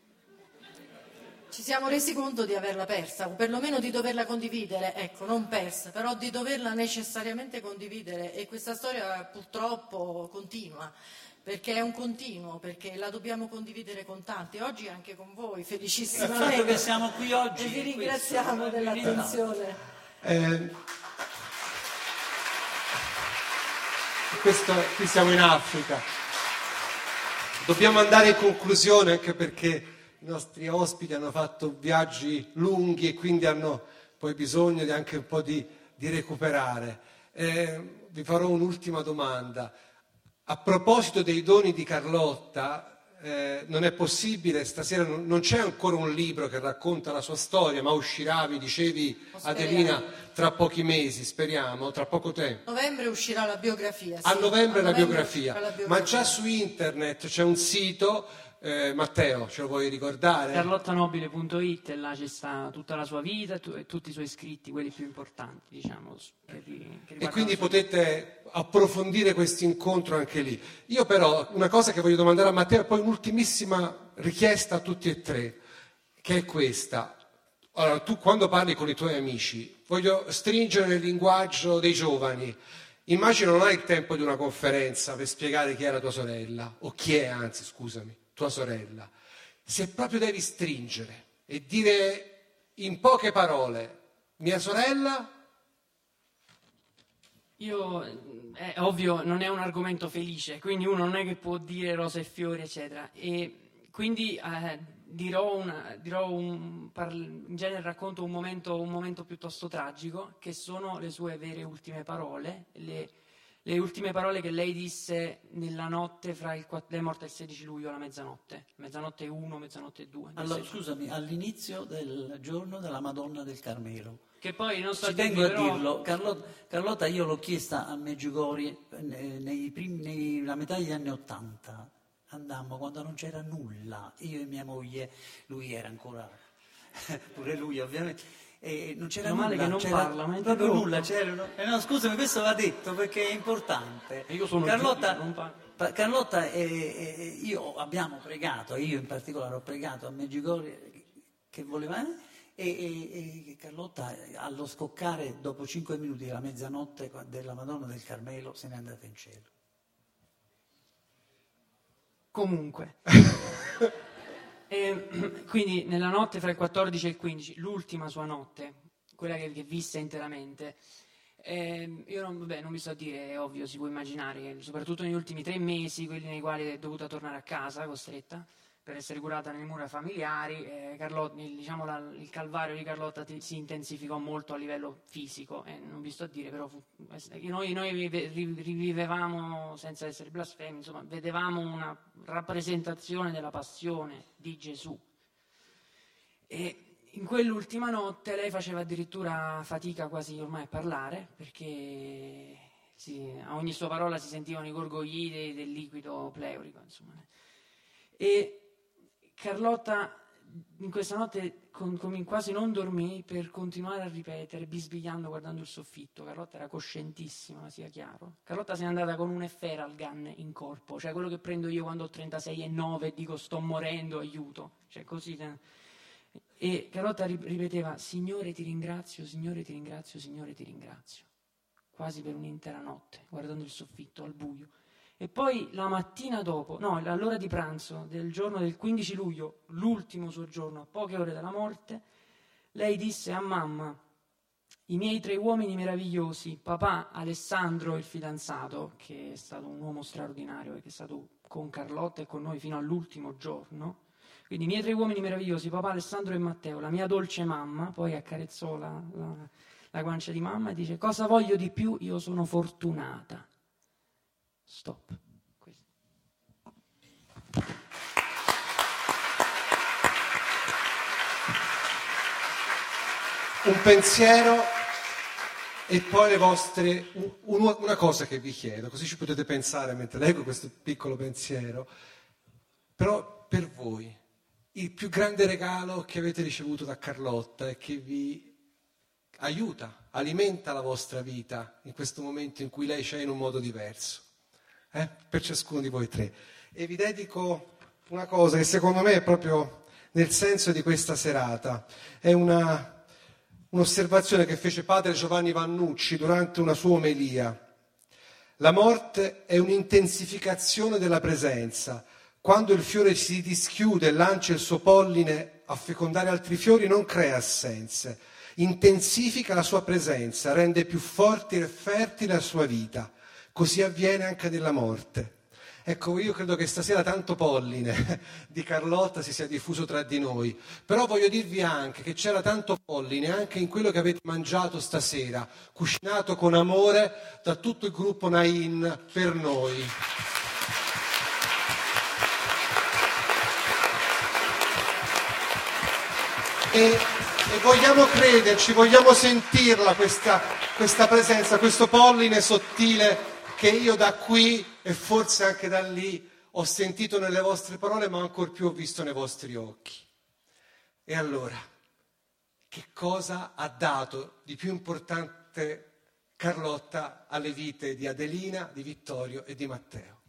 ci siamo resi conto di averla persa, o perlomeno di doverla condividere, ecco, non persa, però di doverla necessariamente condividere, e questa storia purtroppo continua, perché è un continuo, perché la dobbiamo condividere con tanti, oggi anche con voi, felicissima. Il fatto che siamo qui oggi e vi ringraziamo dell'attenzione. Qui siamo in Africa. Dobbiamo andare in conclusione, anche perché i nostri ospiti hanno fatto viaggi lunghi e quindi hanno poi bisogno anche un po' di recuperare. Vi farò un'ultima domanda. A proposito dei doni di Carlotta, non è possibile, stasera non c'è ancora un libro che racconta la sua storia, ma uscirà, mi dicevi Adelina, tra pochi mesi, speriamo, tra poco tempo. A novembre uscirà la biografia. Sì. A novembre la biografia, ma già su internet c'è un sito, Matteo, ce lo vuoi ricordare? carlottanobile.it, e là ci sta tutta la sua vita e tutti i suoi scritti, quelli più importanti, diciamo. E quindi potete approfondire questo incontro anche lì. Io però una cosa che voglio domandare a Matteo, e poi un'ultimissima richiesta a tutti e tre, che è questa. Allora, tu quando parli con i tuoi amici, voglio stringere nel linguaggio dei giovani, immagino non hai il tempo di una conferenza per spiegare chi era tua sorella, o chi è, anzi, scusami, tua sorella. Se proprio devi stringere e dire in poche parole, mia sorella È ovvio, non è un argomento felice, quindi uno non è che può dire rose e fiori, eccetera. E quindi in genere racconto un momento piuttosto tragico, che sono le sue vere ultime parole, le ultime parole che lei disse nella notte lei è morta il 16 luglio alla mezzanotte 1, mezzanotte 2. Allora, scusami, all'inizio del giorno della Madonna del Carmelo. Che poi non sto Ci tengo a dirlo, Carlotta io l'ho chiesta a Meggiugori nella metà degli anni '80, andammo quando non c'era nulla, io e mia moglie, lui era ancora, pure lui ovviamente, e non c'era nulla, male che non parla, ma proprio nulla, c'erano, no scusami, questo va detto perché è importante. Io sono Carlotta e io abbiamo pregato, io in particolare ho pregato a Meggiugori che voleva... E Carlotta allo scoccare dopo 5 minuti della mezzanotte della Madonna del Carmelo se n'è andata in cielo. Comunque quindi nella notte fra il 14 e il 15, l'ultima sua notte, quella che visse interamente, io non vi so dire, è ovvio, si può immaginare che soprattutto negli ultimi 3 mesi, quelli nei quali è dovuta tornare a casa costretta per essere curata nelle mura familiari, il calvario di Carlotta si intensificò molto a livello fisico, non vi sto a dire, però noi rivivevamo, senza essere blasfemi, insomma, vedevamo una rappresentazione della passione di Gesù. E in quell'ultima notte lei faceva addirittura fatica quasi ormai a parlare, perché a ogni sua parola si sentivano i gorgoglii del liquido pleurico, insomma. E Carlotta in questa notte quasi non dormì per continuare a ripetere, bisbigliando, guardando il soffitto. Carlotta era coscientissima, sia chiaro. Carlotta se n'è andata con un efferalgan in corpo, cioè quello che prendo io quando ho 36,9 e dico sto morendo, aiuto, cioè così. E Carlotta ripeteva: Signore ti ringrazio, Signore ti ringrazio, Signore ti ringrazio, quasi per un'intera notte, guardando il soffitto al buio. E poi la mattina dopo, all'ora di pranzo del giorno del 15 luglio, l'ultimo suo giorno, a poche ore dalla morte, lei disse a mamma: i miei 3 uomini meravigliosi, papà, Alessandro, il fidanzato, che è stato un uomo straordinario e che è stato con Carlotta e con noi fino all'ultimo giorno, quindi i miei 3 uomini meravigliosi, papà, Alessandro e Matteo, la mia dolce mamma, poi accarezzò la guancia di mamma e dice: cosa voglio di più? Io sono fortunata. Stop. Un pensiero e poi le vostre... Una cosa che vi chiedo, così ci potete pensare mentre leggo questo piccolo pensiero, però per voi il più grande regalo che avete ricevuto da Carlotta e che vi aiuta, alimenta la vostra vita in questo momento in cui lei c'è in un modo diverso. Per ciascuno di voi 3. E vi dedico una cosa che secondo me è proprio nel senso di questa serata. È un'osservazione che fece padre Giovanni Vannucci durante una sua omelia. La morte è un'intensificazione della presenza. Quando il fiore si dischiude e lancia il suo polline a fecondare altri fiori, non crea assenze. Intensifica la sua presenza, rende più forte e fertile la sua vita. Così avviene anche nella morte. Ecco, io credo che stasera tanto polline di Carlotta si sia diffuso tra di noi, però voglio dirvi anche che c'era tanto polline anche in quello che avete mangiato stasera, cucinato con amore da tutto il gruppo Nain per noi. E vogliamo crederci, vogliamo sentirla questa presenza, questo polline sottile che io da qui e forse anche da lì ho sentito nelle vostre parole, ma ancor più ho visto nei vostri occhi. E allora, che cosa ha dato di più importante Carlotta alle vite di Adelina, di Vittorio e di Matteo?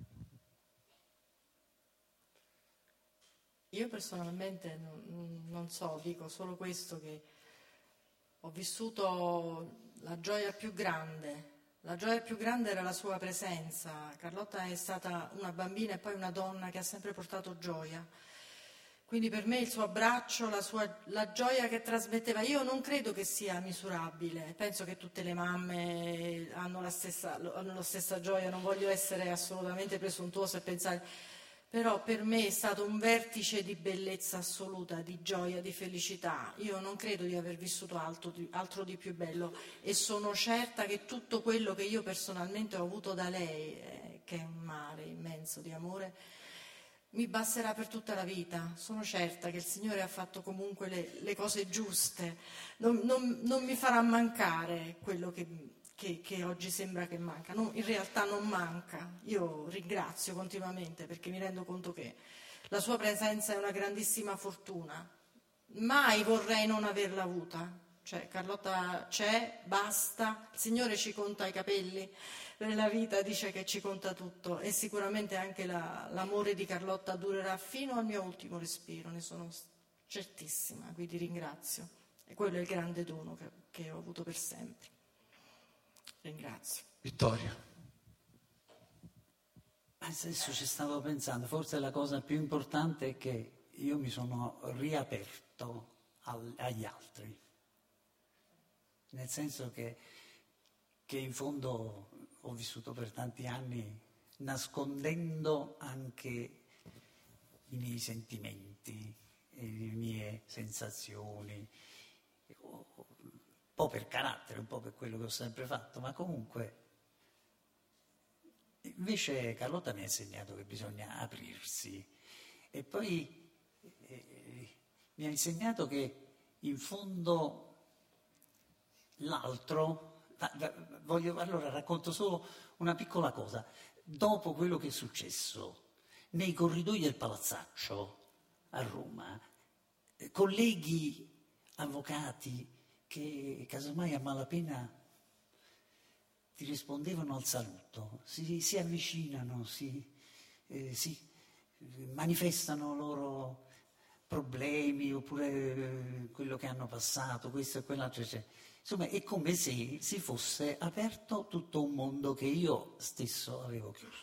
Io personalmente non so, dico solo questo, che ho vissuto la gioia più grande. La gioia più grande era la sua presenza. Carlotta è stata una bambina e poi una donna che ha sempre portato gioia. Quindi per me il suo abbraccio, la gioia che trasmetteva, io non credo che sia misurabile, penso che tutte le mamme hanno la stessa gioia, non voglio essere assolutamente presuntuosa e pensare, però per me è stato un vertice di bellezza assoluta, di gioia, di felicità. Io non credo di aver vissuto altro di più bello e sono certa che tutto quello che io personalmente ho avuto da lei, che è un mare immenso di amore, mi basterà per tutta la vita. Sono certa che il Signore ha fatto comunque le cose giuste, non mi farà mancare quello che oggi sembra che manca, in realtà non manca. Io ringrazio continuamente perché mi rendo conto che la sua presenza è una grandissima fortuna, mai vorrei non averla avuta. Cioè, Carlotta c'è, basta, il Signore ci conta i capelli, nella vita dice che ci conta tutto e sicuramente anche l'amore di Carlotta durerà fino al mio ultimo respiro, ne sono certissima, quindi ringrazio. E quello è il grande dono che ho avuto per sempre. Ringrazio. Vittorio. Adesso ci stavo pensando, forse la cosa più importante è che io mi sono riaperto agli altri. Nel senso che in fondo ho vissuto per tanti anni nascondendo anche i miei sentimenti, le mie sensazioni, un po' per carattere, un po' per quello che ho sempre fatto, ma comunque invece Carlotta mi ha insegnato che bisogna aprirsi e poi mi ha insegnato che in fondo l'altro, allora racconto solo una piccola cosa. Dopo quello che è successo nei corridoi del Palazzaccio a Roma, colleghi avvocati che casomai a malapena ti rispondevano al saluto, si avvicinano, si manifestano loro problemi oppure quello che hanno passato, questo e quell'altro, insomma è come se si fosse aperto tutto un mondo che io stesso avevo chiuso.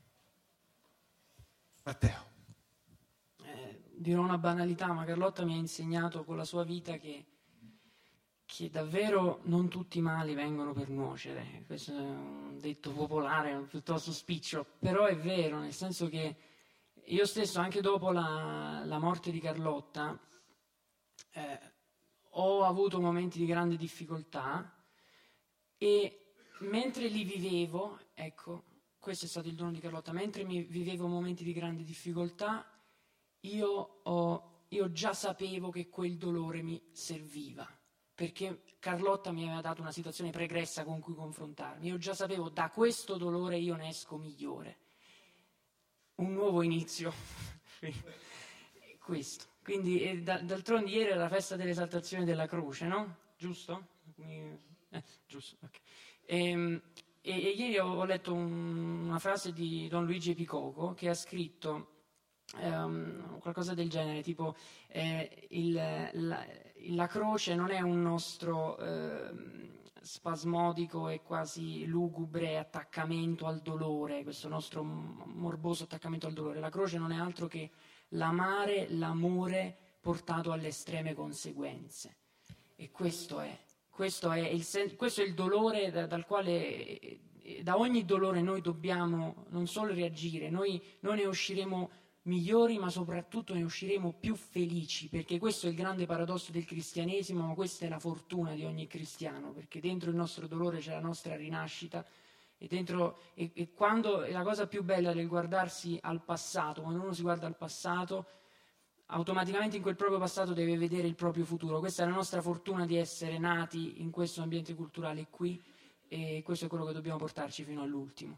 Matteo. Dirò una banalità, ma Carlotta mi ha insegnato con la sua vita che davvero non tutti i mali vengono per nuocere. Questo è un detto popolare, piuttosto spiccio, però è vero, nel senso che io stesso, anche dopo la morte di Carlotta, ho avuto momenti di grande difficoltà e mentre li vivevo, ecco, questo è stato il dono di Carlotta, mentre vivevo momenti di grande difficoltà, io già sapevo che quel dolore mi serviva, perché Carlotta mi aveva dato una situazione pregressa con cui confrontarmi. Io già sapevo, da questo dolore io ne esco migliore. Un nuovo inizio. Questo. Quindi, d'altronde ieri era la festa dell'esaltazione della croce, no? Giusto? Giusto, ok. E ieri ho letto una frase di Don Luigi Epicoco che ha scritto qualcosa del genere, tipo la croce non è un nostro spasmodico e quasi lugubre attaccamento al dolore, questo nostro morboso attaccamento al dolore. La croce non è altro che l'amare l'amore portato alle estreme conseguenze. E questo è il dolore dal quale, da ogni dolore noi dobbiamo non solo reagire, noi ne usciremo migliori, ma soprattutto ne usciremo più felici, perché questo è il grande paradosso del cristianesimo, ma questa è la fortuna di ogni cristiano, perché dentro il nostro dolore c'è la nostra rinascita e quando è la cosa più bella del guardarsi al passato, quando uno si guarda al passato, automaticamente in quel proprio passato deve vedere il proprio futuro. Questa è la nostra fortuna di essere nati in questo ambiente culturale qui, e questo è quello che dobbiamo portarci fino all'ultimo.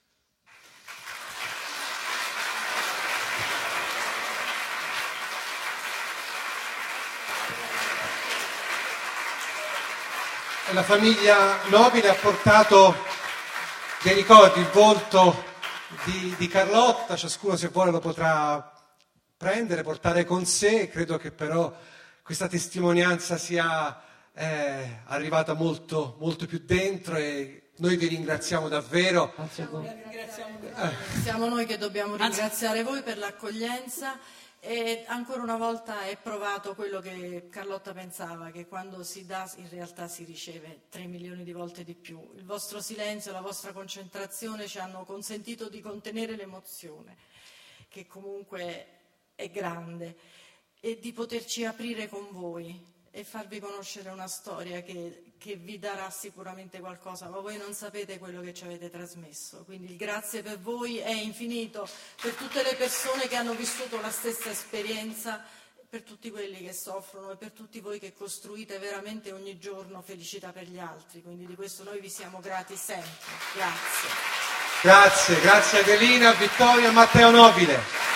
La famiglia Nobile ha portato dei ricordi, il volto di Carlotta, ciascuno se vuole lo potrà prendere, portare con sé. Credo che però questa testimonianza sia arrivata molto, molto più dentro e noi vi ringraziamo davvero. Siamo noi che dobbiamo ringraziare voi per l'accoglienza E ancora una volta è provato quello che Carlotta pensava, che quando si dà in realtà si riceve 3 milioni di volte di più. Il vostro silenzio, la vostra concentrazione ci hanno consentito di contenere l'emozione, che comunque è grande, e di poterci aprire con voi e farvi conoscere una storia che vi darà sicuramente qualcosa, ma voi non sapete quello che ci avete trasmesso. Quindi il grazie per voi è infinito, per tutte le persone che hanno vissuto la stessa esperienza, per tutti quelli che soffrono e per tutti voi che costruite veramente ogni giorno felicità per gli altri. Quindi di questo noi vi siamo grati sempre. Grazie. Grazie Adelina, Vittorio e Matteo Nobile.